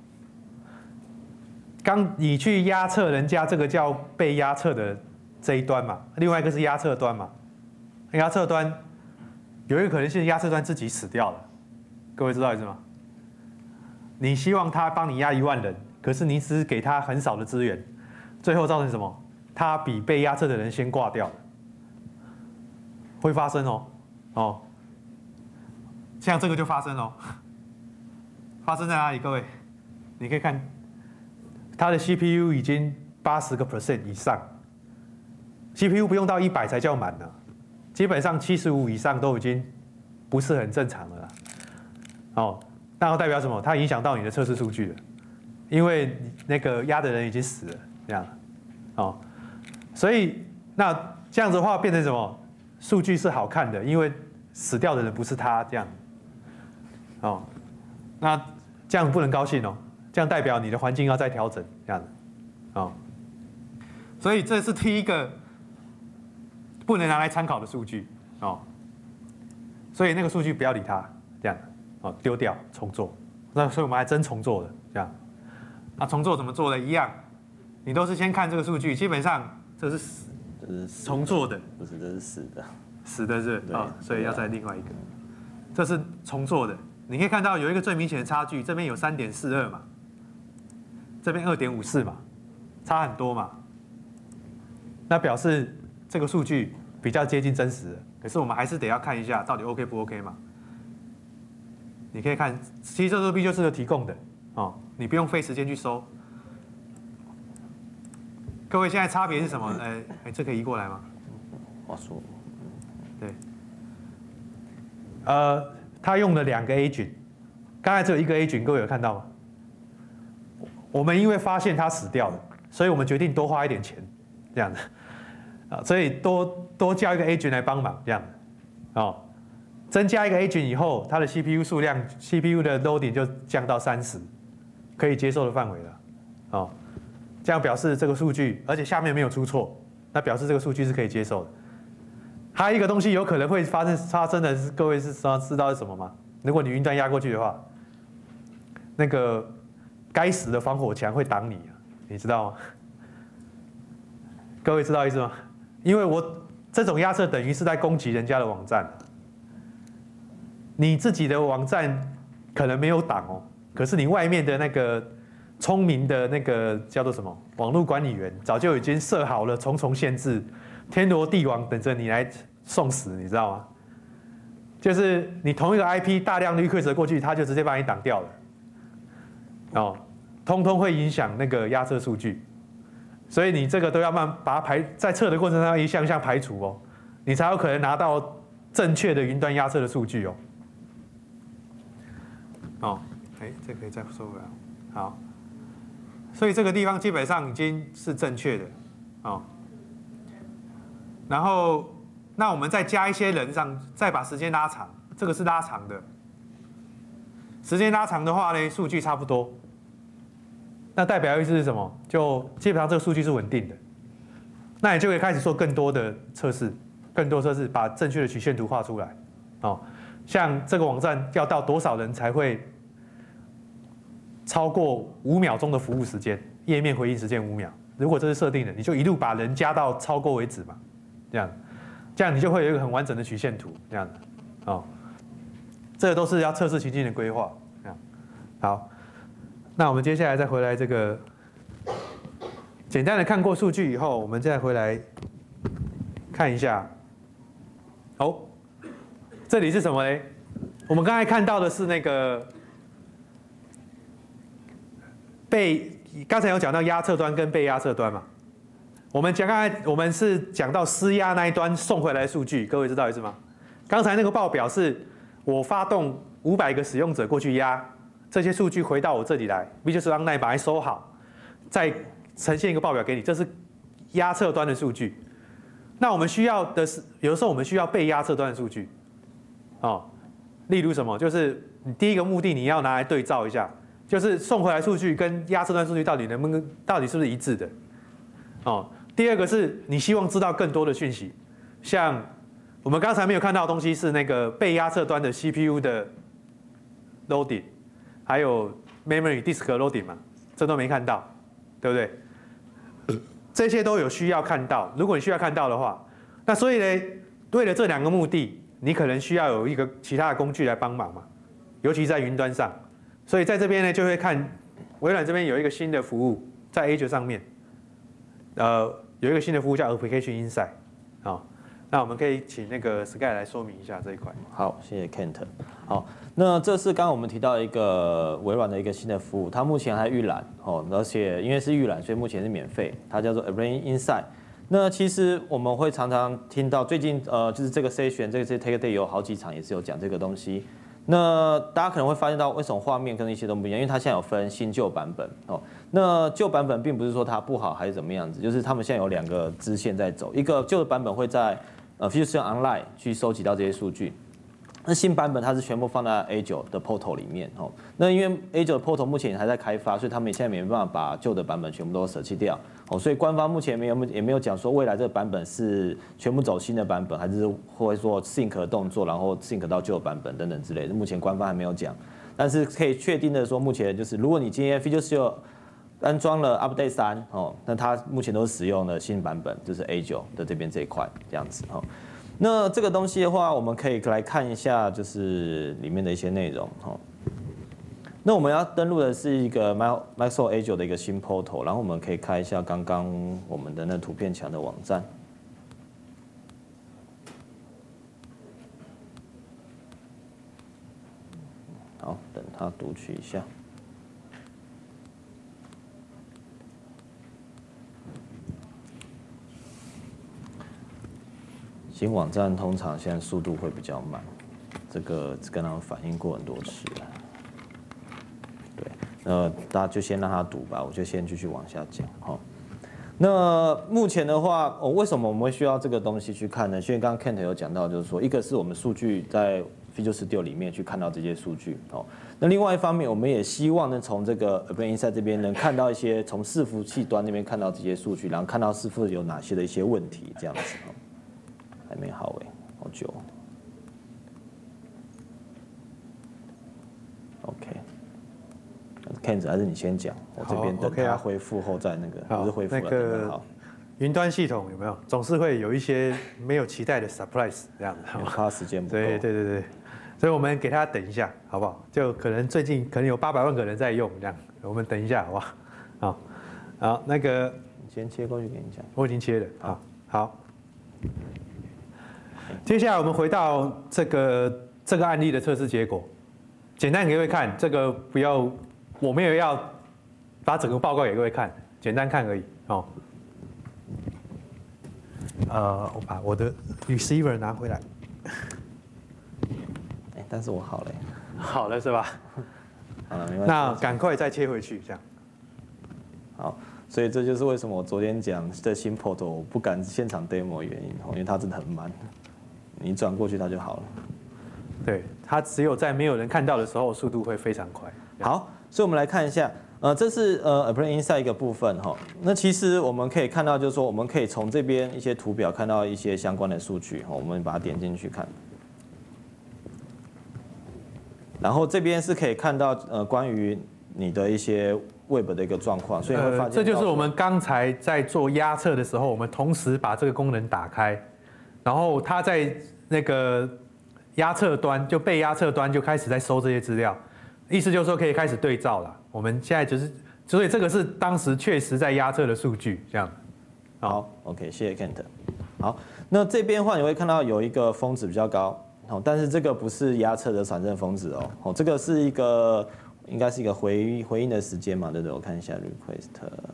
刚你去压测人家这个叫被压测的这一端嘛，另外一个是压测端嘛。压测端有一个可能性，压测端自己死掉了，各位知道意思吗？你希望他帮你压1万人，可是你只给他很少的资源，最后造成什么？他比被压测的人先挂掉了，会发生哦。像这个就发生哦。发生在哪里？各位，你可以看，它的 CPU 已经80% 以上 ，CPU 不用到100才叫满了，基本上75以上都已经不是很正常了啦。那代表什么？它影响到你的测试数据了，因为那个压的人已经死了，这样，所以那这样子的话变成什么？数据是好看的，因为死掉的人不是他，这样，那这样不能高兴哦，这样代表你的环境要再调整，这样子，所以这是第一个不能拿来参考的数据，所以那个数据不要理它，这样，丢掉重做。那所以我们还真重做了，这样，重做怎么做的？一样，你都是先看这个数据，基本上这是重做的， 不是，这是死的， 死的是所以要再另外一个，这是重做的。你可以看到有一个最明显的差距，这边有3.42嘛，这边2.54嘛，差很多嘛。 那表示这个数据比较接近真实的。可是我们还是得要看一下到底 OK 不 OK 嘛。你可以看，其实这作弊就是提供的哦，你不用费时间去搜。各位现在差别是什么？这可以移过来吗？ 话说， 对，他用了2个 A 菌，刚才只有1个 A 菌，各位有看到吗？我们因为发现他死掉了，所以我们决定多花一点钱，这样的啊，所以多叫一个 A 菌来帮忙，这样的哦，增加一个 A 菌以后，它的 CPU 数量 ，CPU 的 loading 就降到30，可以接受的范围了，哦。这样表示这个数据，而且下面没有出错，那表示这个数据是可以接受的。还有一个东西有可能会发生的是，各位知道是什么吗？如果你云端压过去的话，那个该死的防火墙会挡你，你知道吗？各位知道意思吗？因为我这种压测等于是在攻击人家的网站，你自己的网站可能没有挡哦，可是你外面的那个聪明的那个叫做什么网络管理员，早就已经设好了重重限制，天罗地网等着你来送死，你知道吗？就是你同一个 IP 大量request过去，它就直接把你挡掉了，哦，通通会影响那个压测数据，所以你这个都要把它在测的过程中一项项排除哦，你才有可能拿到正确的云端压测的数据哦。哦，这可以再收回来，好。所以这个地方基本上已经是正确的，哦。然后，那我们再加一些人上，再把时间拉长，这个是拉长的。时间拉长的话呢，数据差不多。那代表意思是什么？就基本上这个数据是稳定的。那你就可以开始做更多的测试，把正确的曲线图画出来，哦。像这个网站要到多少人才会超过5秒钟的服务时间，页面回应时间5秒。如果这是设定的，你就一路把人加到超过为止嘛，这样你就会有一个很完整的曲线图，这样的，哦，这个都是要测试情境的规划。这样，好，那我们接下来再回来这个简单的看过数据以后，我们再回来看一下，哦，这里是什么嘞？我们刚才看到的是那个。刚才有讲到压测端跟被压测端嘛，我们是讲到施压那一端送回来的数据，各位知道意思吗？刚才那个报表是我发动500个使用者过去压，这些数据回到我这里来 ，Visual Online 把它收好，再呈现一个报表给你，这是压测端的数据。那我们需要的是，有的时候我们需要被压测端的数据，哦，例如什么？就是你第一个目的你要拿来对照一下。就是送回来数据跟压测端数据到底是不是一致的，哦。第二个是你希望知道更多的讯息，像我们刚才没有看到的东西是那个被压测端的 CPU 的 loading， 还有 memory disk loading 嘛，这都没看到，对不对？这些都有需要看到。如果你需要看到的话，那所以呢，为了这2个目的，你可能需要有一个其他的工具来帮忙嘛，尤其在云端上。所以在这边呢，就会看微软这边有一个新的服务在 Azure 上面，有一个新的服务叫 Application Insight， 好，那我们可以请那个 Sky 来说明一下这一块。 好，谢谢 Kent。好，那这是刚刚我们提到一个微软的一个新的服务，它目前还预览哦，而且因为是预览，所以目前是免费，它叫做 Application Insight。那其实我们会常常听到最近就是这个 session 这个 Tech Day 有好几场也是有讲这个东西。那大家可能会发现到为什么画面跟一些都不一样，因为它现在有分新旧版本哦。那旧版本并不是说它不好还是怎么样子，就是他们现在有2个支线在走，一个旧的版本会在Fusion Online 去收集到这些数据，那新版本它是全部放在 A9 的 Portal 里面哦。那因为 A9 的 Portal 目前还在开发，所以他们现在没办法把旧的版本全部都舍弃掉哦。所以官方目前也没有讲说未来这个版本是全部走新的版本，还是会说 sync 的动作，然后 sync 到旧版本等等之类的。目前官方还没有讲，但是可以确定的说，目前就是如果你今天 Visual Studio 安装了 Update 3哦，那它目前都是使用的新版本，就是 A9 的这边这一块这样子哦。那这个东西的话，我们可以来看一下，就是里面的一些内容哈。 那我们要登录的是一个 Microsoft Azure 的一个新 portal， 然后我们可以开一下刚刚我们的那图片墙的网站。好，等它读取一下。新网站通常现在速度会比较慢，这个跟他们反映过很多次了。对，大家就先让他读吧，我就先继续往下讲哈。那目前的话，为什么我们会需要这个东西去看呢？因为刚刚 Kent 有讲到，就是说，一个是我们数据在 Visual Studio 里面去看到这些数据哦。那另外一方面，我们也希望呢，从这个 Appliance Insight 这边能看到一些从伺服器端那边看到这些数据，然后看到伺服有哪些的一些问题，这样子哦。还没好哎，好久。OK。Kent 还是你先讲，我这边等他恢复后再那个，不是恢复了，等他好。 云端系统有没有总是会有一些没有期待的 surprise 这样子？ 怕时间不够。 对，所以我们给他等一下，好不好？就可能最近可能有800万个人在用这样，我们等一下，好不好？好，那个你先切过去给你讲。 我已经切了，好。接下来我们回到这个案例的测试结果，简单给各位看，这个不要，我没有要把整个报告给各位看，简单看而已哦。我把我的 receiver 拿回来。 但是我好了。 好了是吧？ 好了，没关系。 那赶快再切回去，这样。 好，所以这就是为什么我昨天讲的新 portal 我不敢现场 demo 的原因，因为它真的很慢。你转过去它就好了。 对，它只有在没有人看到的时候，速度会非常快。 好，所以我们来看一下，这是Appliance Insight 一个部分哈。那其实我们可以看到，就是说我们可以从这边一些图表看到一些相关的数据，我们把它点进去看。然后这边是可以看到关于你的一些 Web 的一个状况，所以会发现这就是我们刚才在做压测的时候，我们同时把这个功能打开。然后它在那个压测端，就被压测端就开始在收这些资料，意思就是说可以开始对照了。我们现在所以这个是当时确实在压测的数据，这样。 好 ，OK， 谢谢 Kent。好，那这边的话你会看到有一个峰值比较高，但是这个不是压测的产生峰值哦，这个是应该是一个回应的时间嘛，对不对？我看一下 request，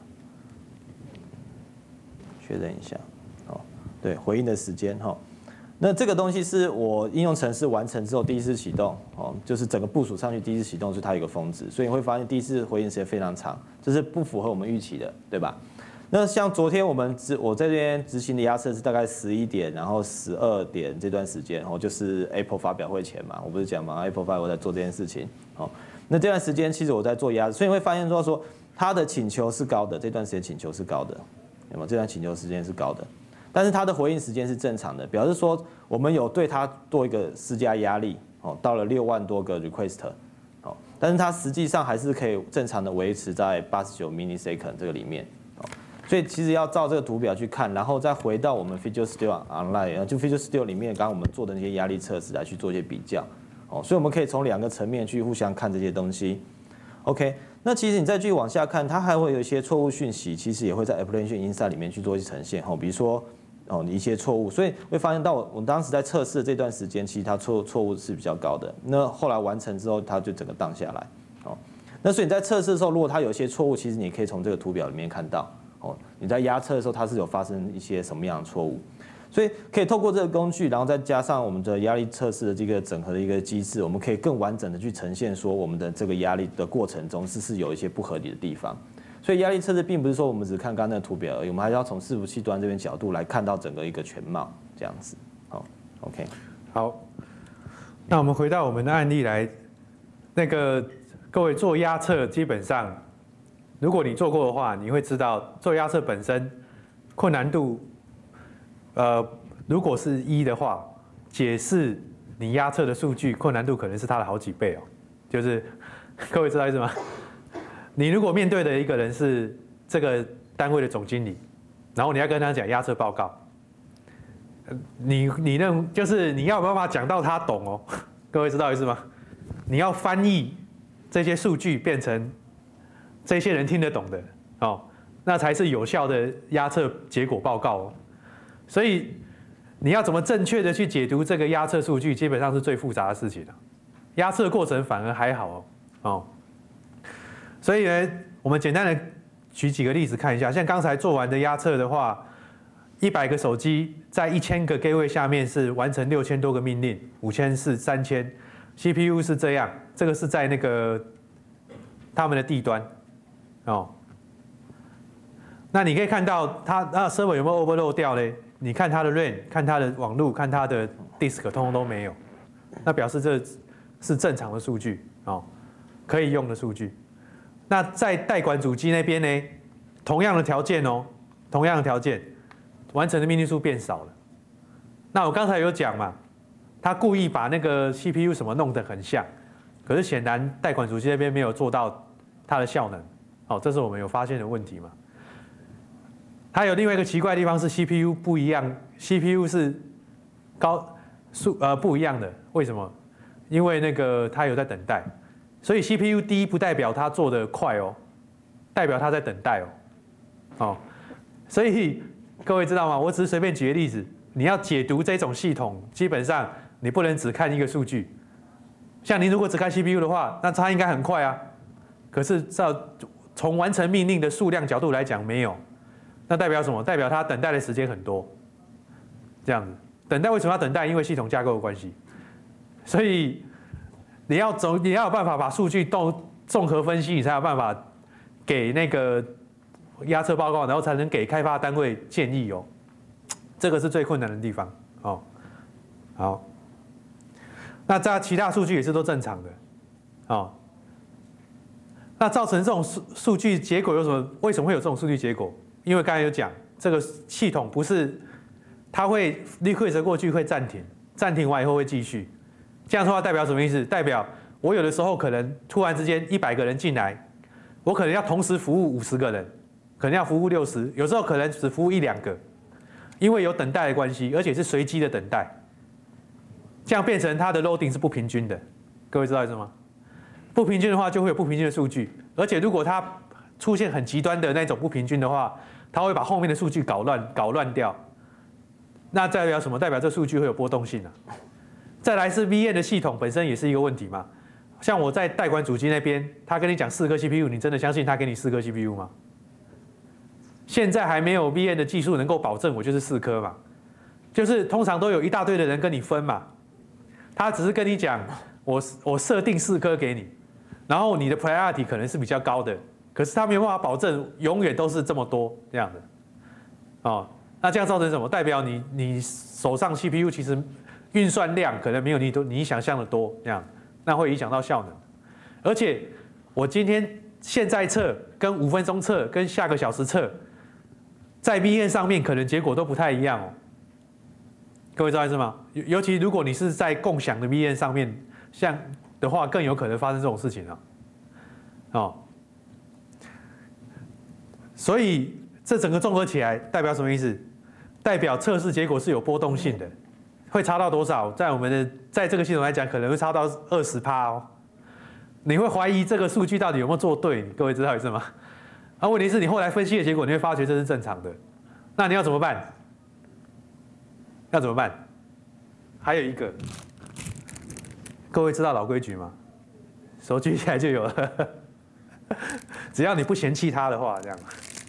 确认一下。对，回应的时间哈，那这个东西是我应用程式完成之后第一次启动哦，就是整个部署上去第一次启动，所以它有一个峰值，所以你会发现第一次回应时间非常长，这是不符合我们预期的，对吧？那像昨天我这边执行的压测是大概11点，然后12点这段时间哦，就是 Apple 发表会前嘛，我不是讲嘛 ，Apple 发表会在做这件事情哦，那这段时间其实我在做压测，所以你会发现说它的请求是高的，这段时间请求是高的，有没有？这段请求时间是高的。但是它的回应时间是正常的，表示说我们有对它做一个施加压力，到了6万多个 request，但是它实际上还是可以正常的维持在89 millisecond 这个里面，所以其实要照这个图表去看，然后再回到我们 Visual Studio Online， 就 Visual Studio 里面刚刚我们做的那些压力测试来去做一些比较，所以我们可以从2个层面去互相看这些东西 ，OK。那其实你再继续往下看，它还会有一些错误讯息，其实也会在 Appliance Insight 里面去做一些呈现，比如说一些错误，所以会发现到我当时在测试的这段时间，其实它错误是比较高的。那后来完成之后，它就整个荡下来，那所以你在测试的时候，如果它有一些错误，其实你可以从这个图表里面看到，你在压测的时候它是有发生一些什么样的错误。所以可以透过这个工具，然后再加上我们的压力测试的这个整合的一个机制，我们可以更完整的去呈现说我们的这个压力的过程中是有一些不合理的地方。所以压力测试并不是说我们只看刚刚那个图表而已，我们还要从伺服器端这边角度来看到整个一个全貌，这样子。好 ，OK， 好，那我们回到我们的案例来，那个各位做压测，基本上如果你做过的话，你会知道做压测本身困难度。如果是1的话，解释你压测的数据困难度可能是它的好几倍哦。就是各位知道意思吗？你如果面对的一个人是这个单位的总经理，然后你要跟他讲压测报告，就是你要有办法讲到他懂哦。各位知道意思吗？你要翻译这些数据变成这些人听得懂的哦，那才是有效的压测结果报告哦。所以你要怎么正确的去解读这个压测数据，基本上是最复杂的事情了。压测过程反而还好哦。所以呢，我们简单的举几个例子看一下，像刚才做完的压测的话，100个手机在1000个 gateway 下面是完成6000多个命令，5000是3000，CPU 是这样，这个是在那个他们的地端哦。那你可以看到它server 有没有 overload 掉嘞？你看它的 RAM， 看它的网路，看它的 disk， 通通都没有，那表示这是正常的数据哦，可以用的数据。那在代管主机那边呢，同样的条件哦，同样的条件，完成的命令数变少了。那我刚才有讲嘛，他故意把那个 CPU 什么弄得很像，可是显然代管主机那边没有做到它的效能，哦，这是我们有发现的问题嘛。它有另外一个奇怪的地方是 CPU 不一样 ，CPU 是不一样的，为什么？因为那个它有在等待，所以 CPU 低不代表它做得快哦，代表它在等待哦，所以各位知道吗？我只是随便举个例子，你要解读这种系统，基本上你不能只看一个数据。像你如果只看 CPU 的话，那它应该很快啊，可是从完成命令的数量角度来讲，没有。那代表什么？代表它等待的时间很多，这样子。等待为什么要等待？因为系统架构的关系。所以你要有办法把数据综合分析，你才有办法给那个压测报告，然后才能给开发单位建议哦。这个是最困难的地方哦。好，那这其他数据也是都正常的哦。那造成这种数据结果有什么？为什么会有这种数据结果？因为刚才有讲，这个系统不是它会 request 过去会暂停，暂停完以后会继续。这样的话代表什么意思？代表我有的时候可能突然之间100个人进来，我可能要同时服务50个人，可能要服务60，有时候可能只服务1、2个，因为有等待的关系，而且是随机的等待。这样变成它的 loading 是不平均的，各位知道意思吗？不平均的话就会有不平均的数据，而且如果它出现很极端的那种不平均的话，它会把后面的数据搞乱掉。那代表什么？代表这数据会有波动性啊。再来是 VM 的系统本身也是一个问题嘛。像我在代管主机那边，他跟你讲4颗 CPU， 你真的相信他给你4颗 CPU 吗？现在还没有 VM 的技术能够保证我就是4颗嘛，就是通常都有一大堆的人跟你分嘛。他只是跟你讲，我设定4颗给你，然后你的 priority 可能是比较高的。可是他没有办法保证永远都是这么多这样的，哦，那这样造成什么？代表你手上 CPU 其实运算量可能没有你想象的多，这样，那会影响到效能。而且我今天现在测跟5分钟测跟下个小时测，在 VM 上面可能结果都不太一样哦。各位知道意思吗？尤其如果你是在共享的 VM 上面，像的话，更有可能发生这种事情啊，哦。所以这整个综合起来代表什么意思？代表测试结果是有波动性的，会差到多少？在这个系统来讲，可能会差到20%哦。你会怀疑这个数据到底有没有做对？各位知道意思吗？问题是你后来分析的结果，你会发觉这是正常的。那你要怎么办？要怎么办？还有一个，各位知道老规矩吗？手举起来就有了。只要你不嫌弃它的话，这样。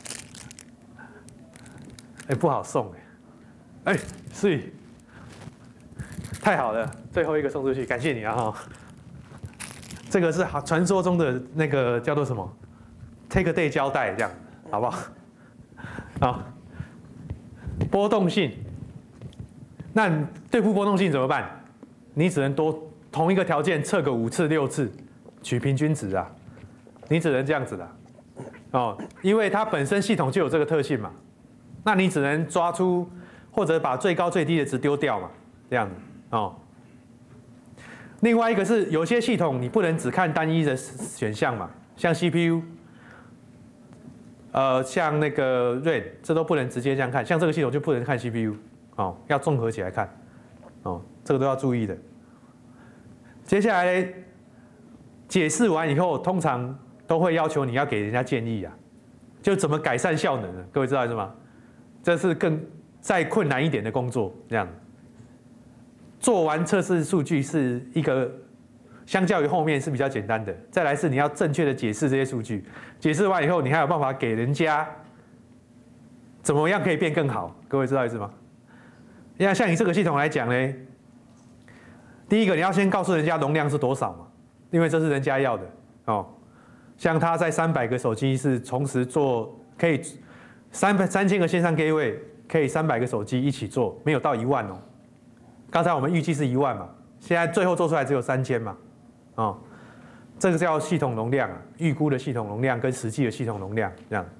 不好送所以太好了，最后一个送出去，感谢你啊哈。这个是传说中的那个叫做什么 ？Take a day 胶带这样，好不好？好，波动性，那你对付波动性怎么办？你只能同一个条件测个5次6次，取平均值啊，你只能这样子的哦，因为它本身系统就有这个特性嘛。那你只能抓出或者把最高最低的值丢掉嘛，这样子哦。另外一个是有些系统你不能只看单一的选项嘛，像 CPU， 像那个 RAM， 这都不能直接这样看。像这个系统就不能看 CPU， 哦，要综合起来看，哦，这个都要注意的。接下来解释完以后，通常都会要求你要给人家建议啊，就怎么改善效能呢？各位知道是吗？这是更再困难一点的工作，这样。做完测试数据是一个，相较于后面是比较简单的。再来是你要正确的解释这些数据，解释完以后，你还有办法给人家怎么样可以变更好？各位知道意思吗？像你这个系统来讲呢，第一个你要先告诉人家容量是多少嘛，因为这是人家要的哦。像他在300个手机是同时做，可以3000个线上 gateway， 可以300个手机一起做，没有到1万哦。刚才我们预计是1万嘛，现在最后做出来只有3000嘛，哦，这个叫系统容量啊，预估的系统容量跟实际的系统容量这样。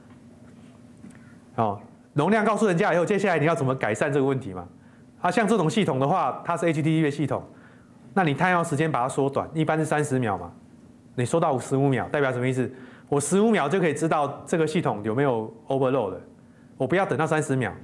哦，容量告诉人家以后，接下来你要怎么改善这个问题嘛？像这种系统的话，它是 HTTP 的系统，那你探要时间把它缩短，一般是30秒嘛，你缩到15秒，代表什么意思？我15秒就可以知道这个系统有没有 overload 了，我不要等到30秒。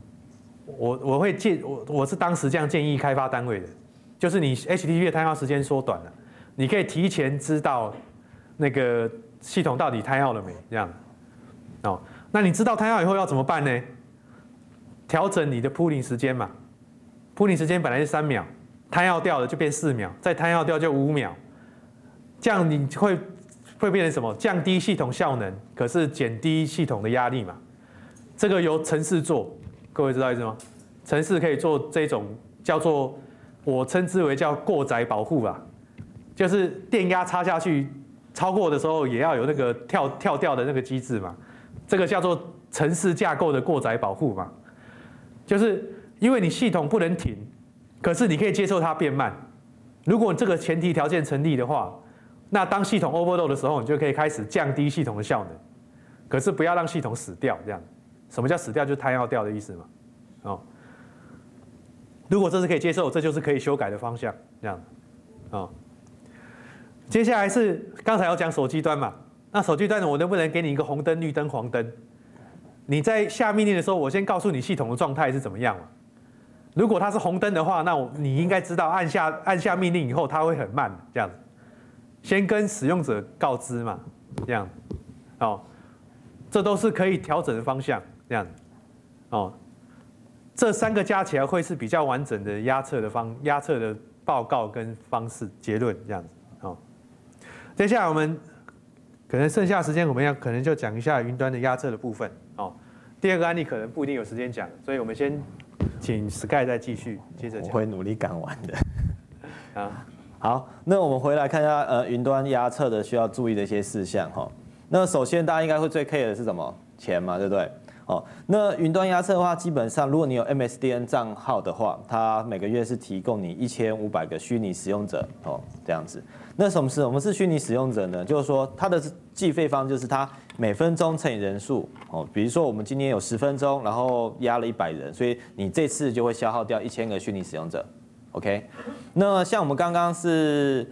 我是当时这样建议开发单位的，就是你 HTTP 的探要时间缩短了，你可以提前知道那个系统到底探要了没，这样。哦，那你知道探要以后要怎么办呢？调整你的 pooling 时间嘛 ，pooling 时间本来是3秒，探要掉了就变4秒，再探要掉就5秒，这样你会变成什么？降低系统效能，可是减低系统的压力嘛。这个由程式做。各位知道意思吗？程式可以做这种叫做，我称之为叫过载保护啊，就是电压插下去超过的时候，也要有那个跳掉的那个机制嘛。这个叫做程式架构的过载保护嘛，就是因为你系统不能停，可是你可以接受它变慢。如果这个前提条件成立的话，那当系统 overload 的时候，你就可以开始降低系统的效能，可是不要让系统死掉这样。什么叫死掉？就是胎要掉的意思嘛。哦，如果这是可以接受，这就是可以修改的方向，这样。哦，接下来是刚才要讲手机端嘛，那手机端我能不能给你一个红灯、绿灯、黄灯？你在下命令的时候，我先告诉你系统的状态是怎么样嘛。如果它是红灯的话，那你应该知道按下命令以后它会很慢，这样子。先跟使用者告知嘛，这样。哦，这都是可以调整的方向。这样，哦，这3个加起来会是比较完整的压测的报告跟方式结论这样子，哦。接下来我们可能剩下时间，我们可能就讲一下云端的压测的部分，哦。第2个案例可能不一定有时间讲，所以我们先请 Sky 再继续接着讲。 我会努力赶完的。 啊， 好，那我们回来看一下云端压测的需要注意的一些事项哈。那首先大家应该会最 care 的是什么？钱嘛，对不对？哦，那云端压测的话，基本上如果你有 MSDN 账号的话，它每个月是提供你1500个虚拟使用者哦，这样子。那什么是虚拟使用者呢？就是说它的计费方就是它每分钟乘以人数哦。比如说我们今天有10分钟，然后压了100人，所以你这次就会消耗掉1000个虚拟使用者。OK， 那像我们刚刚是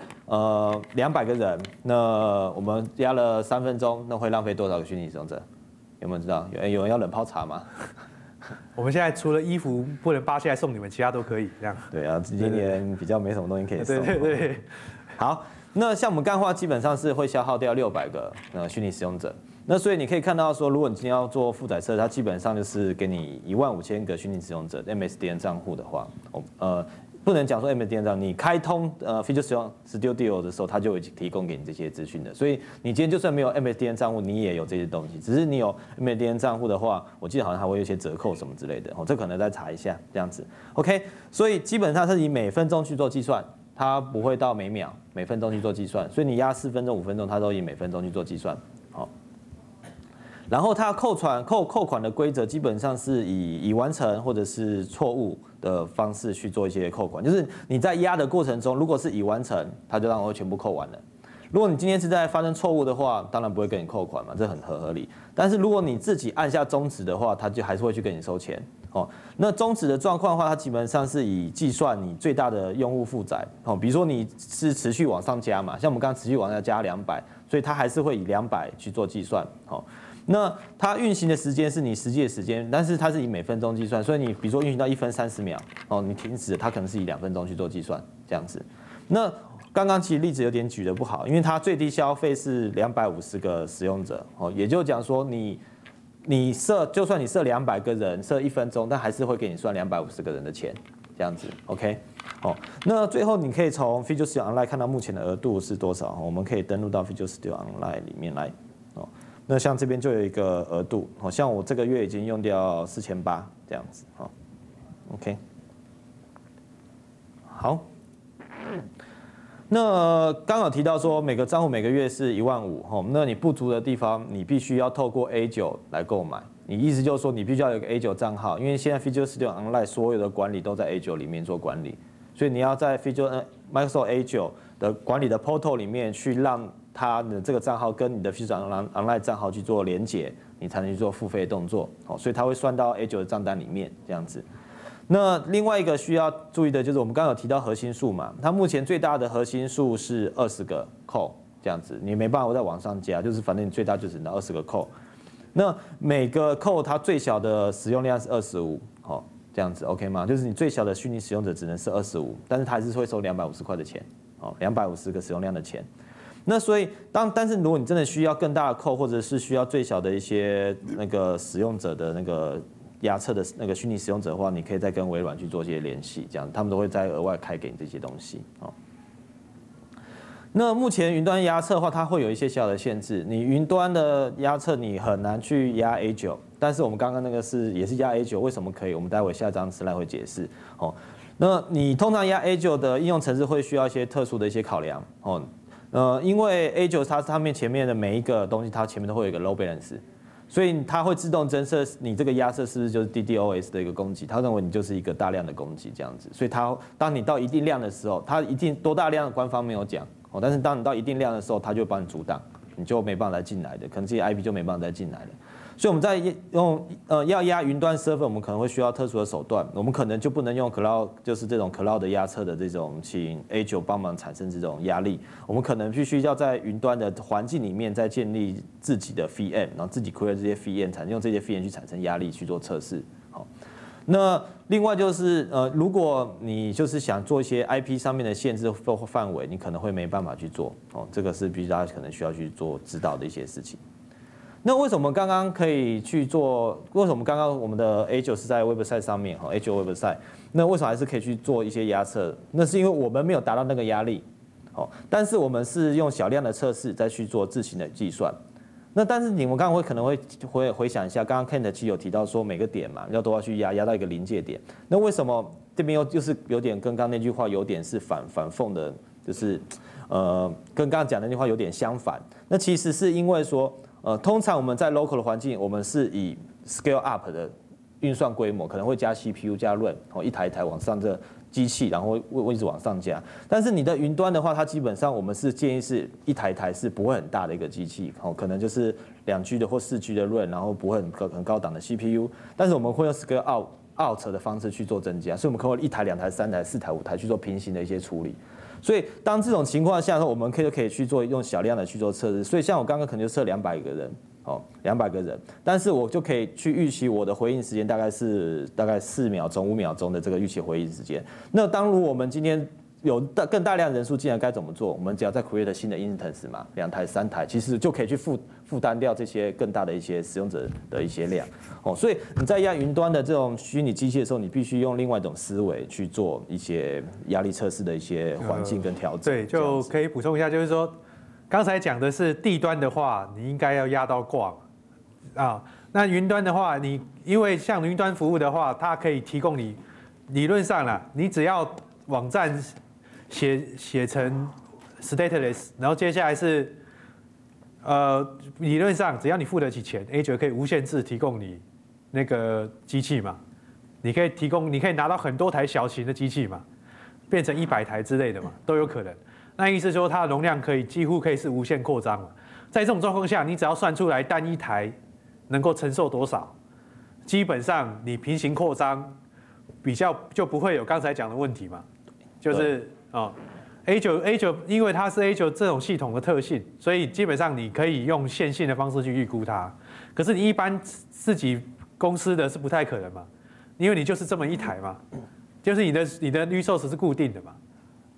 200个人，那我们压了3分钟，那会浪费多少个虚拟使用者？有没有知道？有人要冷泡茶吗？ 我们现在除了衣服不能扒下来送你们，其他都可以这样。 对啊，今年比较没什么东西可以送。 对。 好，那像我们干化基本上是会消耗掉600个虚拟使用者。那所以你可以看到说，如果你今天要做负载测，它基本上就是给你15000个虚拟使用者 MSDN 账户的话，不能讲说 MSDN 账，你开通Visual Studio 的时候，它就已经提供给你这些资讯的。所以你今天就算没有 MSDN 账户，你也有这些东西。只是你有 MSDN 账户的话，我记得好像还会有一些折扣什么之类的。这可能再查一下这样子。OK， 所以基本上是以每分钟去做计算，它不会到每秒、每分钟去做计算。所以你压4分钟、5分钟，它都以每分钟去做计算。好。然后它扣款的规则基本上是以已完成或者是错误的方式去做一些扣款，就是你在压的过程中，如果是已完成，它就让我全部扣完了。如果你今天是在发生错误的话，当然不会跟你扣款嘛，这很合理。但是如果你自己按下终止的话，它就还是会去跟你收钱。哦，那终止的状况的话，它基本上是以计算你最大的用户负载。哦，比如说你是持续往上加嘛，像我们刚刚持续往上加200，所以它还是会以200去做计算。哦。那它运行的时间是你实际的时间，但是它是以每分钟计算，所以你比如说运行到1分30秒，哦，你停止，它可能是以2分钟去做计算，这样子。那刚刚其实例子有点举得不好，因为它最低消费是250个使用者，也就是讲说你就算你设200个人，设1分钟，但还是会给你算250个人的钱，这样子 ，OK？ 那最后你可以从 Visual Studio Online 看到目前的额度是多少，我们可以登录到 Visual Studio Online 里面来，那像这边就有一个额度，像我这个月已经用掉4800这样子，OK？ 好。那刚好提到说每个账户每个月是15000，那你不足的地方，你必须要透过 A9 来购买。你意思就是说，你必须要有一个 A9 账号，因为现在 Visual Studio Online 所有的管理都在 A9 里面做管理，所以你要在 Microsoft A9 的管理的 Portal 里面去让它的这个账号跟你的 Visual Online 账号去做连结，你才能去做付费动作。所以它会算到 A9 的账单里面这样子。那另外一个需要注意的就是，我们刚刚有提到核心数嘛，它目前最大的核心数是20个扣这样子，你没办法再往上加，就是反正你最大就只能20个扣。那每个扣它最小的使用量是25，这样子 OK 吗？就是你最小的虚拟使用者只能是25，但是它还是会收250块的钱，250个使用量的钱。那所以但是如果你真的需要更大的扣，或者是需要最小的一些那个使用者的那个压测的那个虚拟使用者的话，你可以再跟微软去做一些联系，这样他们都会再额外开给你这些东西。那目前云端压测的话，它会有一些小的限制。你云端的压测你很难去压 A9， 但是我们刚刚那个也是压 A9， 为什么可以？我们待会下一张slide会解释。那你通常压 A9 的应用程式会需要一些特殊的一些考量。因为 A9 它上面前面的每一个东西，它前面都会有一个 load balance。所以它会自动侦测你这个压测是不是就是 DDoS 的一个攻击，它认为你就是一个大量的攻击这样子，所以当你到一定量的时候，它一定多大量的官方没有讲，但是当你到一定量的时候，它就会帮你阻挡，你就没办法再进来的，可能这些 IP 就没办法再进来了。所以我们在要压云端 server， 我们可能会需要特殊的手段，我们可能就不能用 cloud， 就是这种 cloud 的压测的这种，请 A9 帮忙产生这种压力，我们可能必须要在云端的环境里面再建立自己的 VM， 然后自己 create 这些 VM， 用这些 VM 去产生压力去做测试。好，那另外就是如果你就是想做一些 IP 上面的限制或范围，你可能会没办法去做，这个是必须大家可能需要去做指导的一些事情。那为什么刚刚可以去做？为什么刚刚我们的 A9 是在 website 上面？A9 website， 那为什么还是可以去做一些压测？那是因为我们没有达到那个压力，但是我们是用小量的测试再去做自行的计算。那但是你们刚刚可能会回想一下，刚刚 Kent 有提到说每个点嘛，都要去压到一个临界点。那为什么这边就是有点跟刚刚那句话有点是反讽的，就是跟刚刚讲的那句话有点相反。那其实是因为说。通常我们在 local 的环境，我们是以 scale up 的运算规模，可能会加 CPU 加 RAM， 一台一台往上这机器，然后会一直往上加。但是你的云端的话，它基本上我们是建议是一台台是不会很大的一个机器，可能就是2G 的或4G 的 RAM， 然后不会很高档的 CPU。但是我们会用 scale out 的方式去做增加，所以我们可以1台、2台、3台、4台、5台去做平行的一些处理。所以当这种情况下呢，我们可以去做用小量的去做测试。所以像我刚刚可能就测200个人，200个人，但是我就可以去预期我的回应时间大概4秒钟、5秒钟的这个预期回应时间。那当如我们今天有更大量的人数进来该怎么做？我们只要再 create 新的 instance 嘛，2台、3台，其实就可以去负担掉这些更大的一些使用者的一些量。所以你在压云端的这种虚拟机器的时候，你必须用另外一种思维去做一些压力测试的一些环境跟调整。 对，就可以补充一下，就是说刚才讲的是地端的话，你应该要压到挂啊。那云端的话，因为像云端服务的话，它可以提供你理论上啦，你只要网站写成 stateless， 然后接下来是理论上只要你付得起钱 ，A9 可以无限制提供你那个机器嘛，你可以拿到很多台小型的机器嘛，变成100台之类的嘛，都有可能。那意思说它的容量几乎可以是无限扩张嘛。在这种状况下，你只要算出来单一台能够承受多少，基本上你平行扩张比较就不会有刚才讲的问题嘛。就是A9，因为它是 A9 这种系统的特性，所以基本上你可以用线性的方式去预估它。可是你一般自己公司的是不太可能嘛，因为你就是这么一台嘛，就是你的resource是固定的嘛。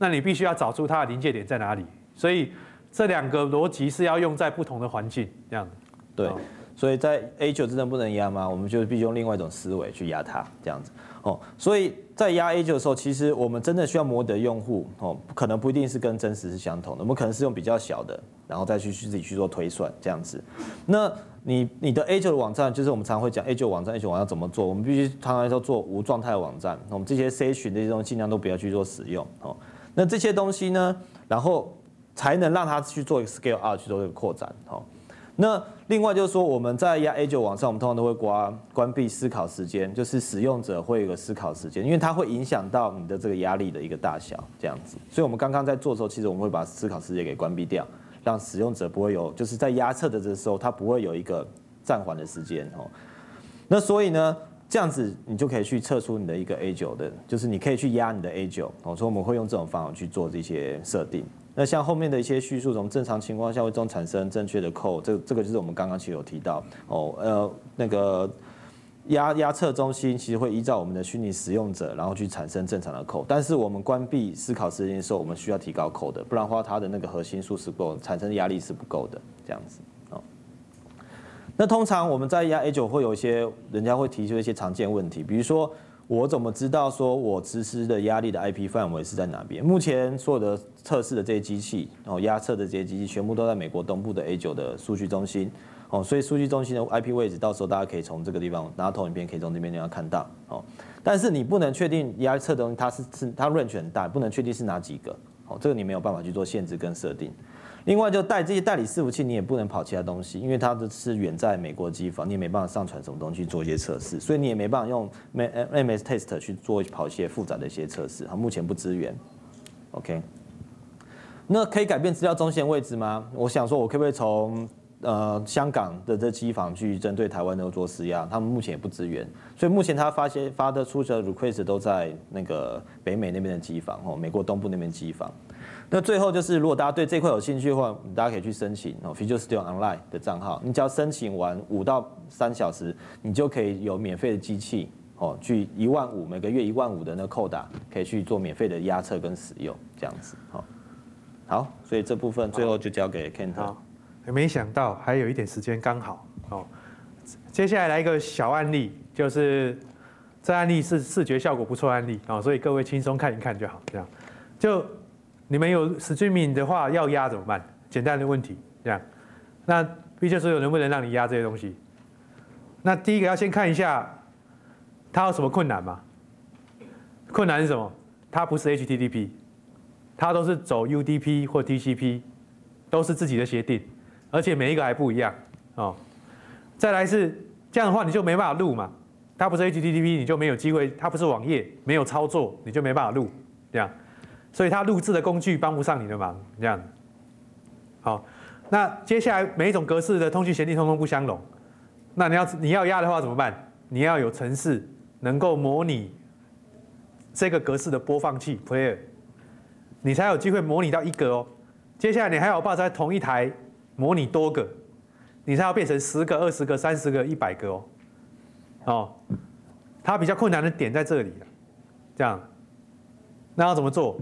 那你必须要找出它的临界点在哪里。所以这2个逻辑是要用在不同的环境这样子。 对，所以在 A9 真的不能压吗？我们就必须用另外一种思维去压它，这样子。所以在压 A9 的时候，其实我们真的需要模拟的用户，可能不一定是跟真实是相同的，我们可能是用比较小的，然后再去自己去做推算这样子。那你的 A9 的网站，就是我们常会讲 A9 网站怎么做，我们必须常常说做无状态网站，我们这些 C 群的这些东西尽量都不要去做使用。那这些东西呢，然后才能让它去做一个 scale out 去做一个扩展。那另外就是说，我们在压 A9 网上，我们通常都会关闭思考时间，就是使用者会有一个思考时间，因为它会影响到你的这个压力的一个大小，这样子。所以我们刚刚在做的时候，其实我们会把思考时间给关闭掉，让使用者不会有，就是在压测的这时候，它不会有一个暂缓的时间。那所以呢，这样子你就可以去测出你的一个 A9 的，就是你可以去压你的 A9。所以我们会用这种方法去做这些设定。那像后面的一些叙述，从正常情况下会中产生正确的code，这个就是我们刚刚其实有提到那个压测中心其实会依照我们的虚拟使用者，然后去产生正常的code。但是我们关闭思考时间的时候，我们需要提高code的，不然的话它的那个核心数是不够，产生的压力是不够的，这样子。那通常我们在压 A9 会有一些人家会提出一些常见问题，比如说，我怎么知道说我实施的压力的 IP 范围是在哪边？目前所有的测试的这些机器，压测的这些机器，全部都在美国东部的 A9 的数据中心，所以数据中心的 IP 位置，到时候大家可以从这个地方拿投影片，可以从这边地方看到，但是你不能确定压测的东西它 range 很大，不能确定是哪几个，这个你没有办法去做限制跟設定。另外，就带这些代理伺服器，你也不能跑其他东西，因为它是远在美国机房，你也没办法上传什么东西去做一些测试，所以你也没办法用 MS Test 去跑一些复杂的一些测试，目前不支援。OK， 那可以改变资料中心位置吗？我想说，我可不可以从香港的这机房去针对台湾的做施压？他们目前也不支援，所以目前他发的出的 request 都在那个北美那边的机房，美国东部那边机房。那最后就是，如果大家对这块有兴趣的话，大家可以去申请Visual Studio Online 的账号。你只要申请完5到3小时，你就可以有免费的机器去15000每个月15000的那扣打，可以去做免费的压测跟使用，这样子。好，所以这部分最后就交给 Kent。 没想到还有一点时间刚好接下来一个小案例，就是这案例是视觉效果不错案例所以各位轻松看一看就好。这样就。你们有 streaming 的话要压怎么办？简单的问题，这样。那 Visual Studio能不能让你压这些东西？那第一个要先看一下它有什么困难嘛？困难是什么？它不是 HTTP， 它都是走 UDP 或 TCP， 都是自己的协定，而且每一个还不一样再来是这样的话，你就没办法录嘛。它不是 HTTP， 你就没有机会；它不是网页，没有操作，你就没办法录，这样。所以它录制的工具帮不上你的忙，这样。好，那接下来每一种格式的通讯协定通通不相容，那你要压的话怎么办？你要有程式能够模拟这个格式的播放器 player， 你才有机会模拟到一个接下来你还有办法在同一台模拟多个，你才要变成10个、20个、30个、100个它比较困难的点在这里这样。那要怎么做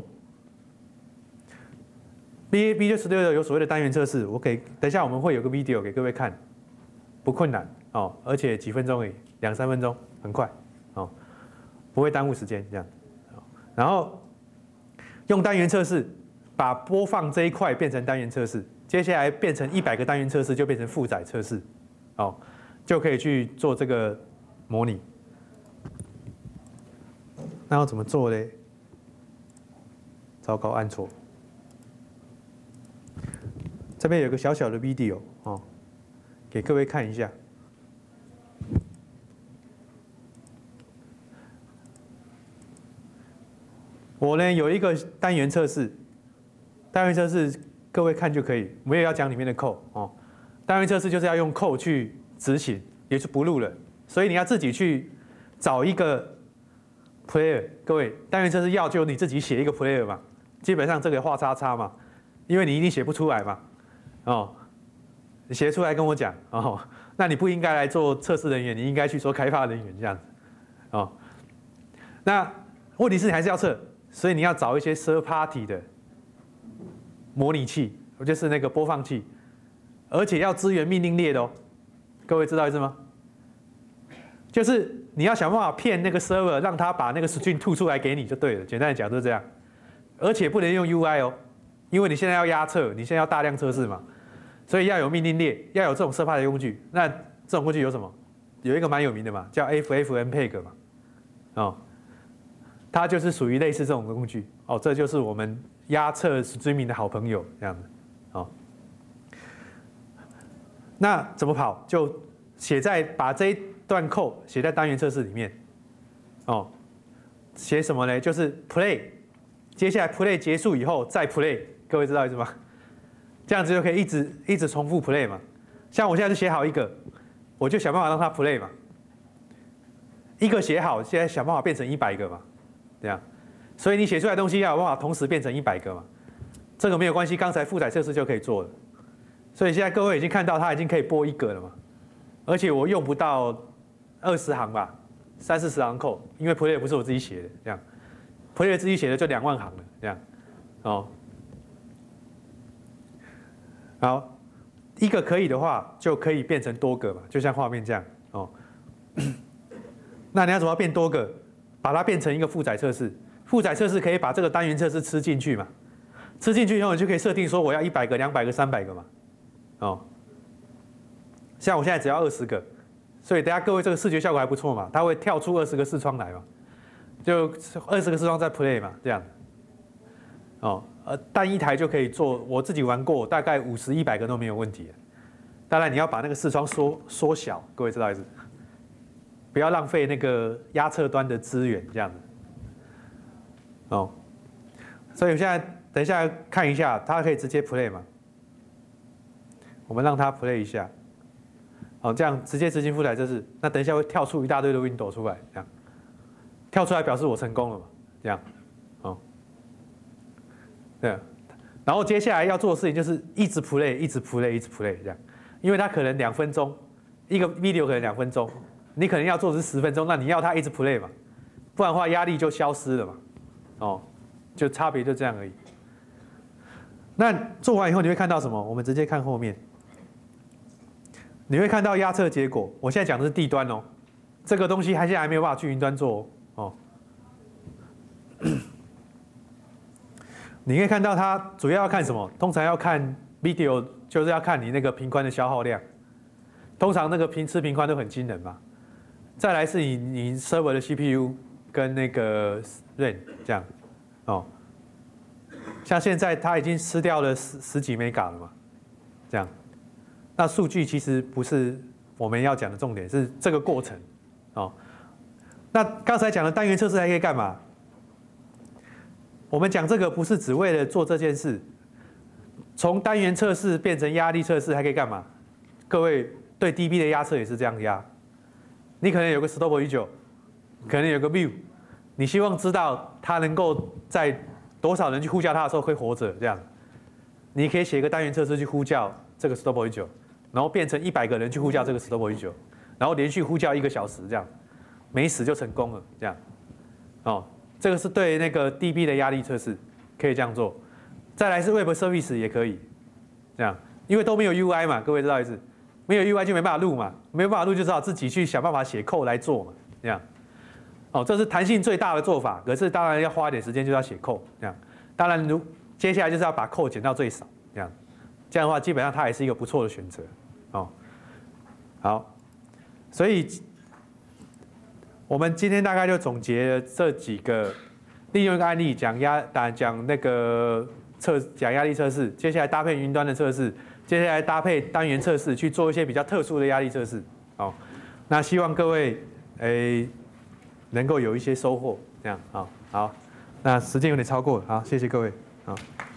？Visual Studio 有所谓的单元测试，等一下我们会有个 video 给各位看，不困难而且几分钟而已，2-3分钟，很快不会耽误时间这样。然后用单元测试把播放这一块变成单元测试，接下来变成100个单元测试就变成负载测试，就可以去做这个模拟。那要怎么做嘞？糟糕，按错。这边有个小小的 video 给各位看一下。我呢有一个单元测试，各位看就可以，没有要讲里面的code单元测试就是要用code去执行，也是不录了，所以你要自己去找一个 player。各位，单元测试就你自己写一个 player 嘛，基本上这个画叉叉嘛，因为你一定写不出来嘛。你写出来跟我讲那你不应该来做测试人员，你应该去做开发人员这样子那问题是你还是要测， 所以你要找一些 third party 的模拟器，就是那个播放器，而且要支援命令列的哦。各位知道意思吗？就是你要想办法骗那个 server， 让他把那个 string 吐出来给你就对了。简单的讲就是这样，而且不能用 UI 哦，因为你现在要压测，你现在要大量测试嘛，所以要有命令列，要有这种 third party 的工具。那这种工具有什么？有一个蛮有名的嘛，叫 FFmpeg 嘛，哦，它就是属于类似这种的工具哦。这就是我们压测 streaming 的好朋友这样子，哦。那怎么跑？就把这一段code写在单元测试里面，哦，写什么呢？就是 play， 接下来 play 结束以后再 play， 各位知道意思吗？这样子就可以一直重复 play 嘛。像我现在就写好一个，我就想办法让它 play 嘛。一个写好，现在想办法变成100个嘛，这样。所以你写出来的东西要有办法同时变成100个嘛。这个没有关系，刚才负载测试就可以做了。所以现在各位已经看到它已经可以播1个了嘛，而且我用不到20行吧，30-40行code，因为 play 不是我自己写的，这样 play 自己写的就2万行了，这样，哦，好，一个可以的话就可以变成多个嘛，就像画面这样，哦，那你要怎么变多个？把它变成一个负载测试，负载测试可以把这个单元测试吃进去嘛，吃进去以后你就可以设定说我要100个、200个、300个嘛。哦，像我现在只要20个，所以等下各位这个视觉效果还不错嘛，它会跳出20个视窗来嘛，就20个视窗在 play 嘛，这样。哦，单一台就可以做，我自己玩过，大概50、100个都没有问题。当然你要把那个视窗缩小，各位知道意思？不要浪费那个压测端的资源，这样子。哦，所以我现在等一下看一下，它可以直接 play 嘛。我们让它 play 一下，好，这样直接执行负载测试。那等一下会跳出一大堆的 window 出来，这样跳出来表示我成功了嘛？这样，哦，对。然后接下来要做的事情就是一直 play， 一直 play， 一直 play 这样，因为它可能2分钟，一个 video 可能2分钟，你可能要做的是10分钟，那你要它一直 play 嘛，不然的话压力就消失了嘛，哦，就差别就这样而已。那做完以后你会看到什么？我们直接看后面。你会看到压测结果，我现在讲的是地端哦，这个东西现在还没有办法去云端做哦。你可以看到它主要要看什么？通常要看 video， 就是要看你那个频宽的消耗量。通常那个吃频宽都很惊人嘛。再来是你 server 的 CPU 跟那个 RAM 这样哦。像现在它已经吃掉了十几 mega 了嘛，这样。那数据其实不是我们要讲的重点，是这个过程，哦。那刚才讲的单元测试还可以干嘛？我们讲这个不是只为了做这件事，从单元测试变成压力测试还可以干嘛？各位对 DB 的压测也是这样压，你可能有个 stop 与9，可能有个 view， 你希望知道它能够在多少人去呼叫它的时候会活着，这样，你可以写一个单元测试去呼叫这个 stop 与9。然后变成100个人去呼叫这个 stop 与9，然后连续呼叫1个小时，这样没死就成功了，这样，哦，这个是对那个 DB 的压力测试可以这样做。再来是 Web Service 也可以，这样，因为都没有 UI 嘛，各位知道意思？没有 UI 就没办法录嘛，没有办法录就只好自己去想办法写code来做嘛，这样，哦，这是弹性最大的做法，可是当然要花一点时间，就要写code，这样，当然接下来就是要把code减到最少，这样。这样的话，基本上它也是一个不错的选择，哦。好，所以我们今天大概就总结了这几个，利用一个案例讲那个讲压力测试，接下来搭配云端的测试，接下来搭配单元测试去做一些比较特殊的压力测试，哦。那希望各位能够有一些收获，这样，好，那时间有点超过了，好，谢谢各位，好。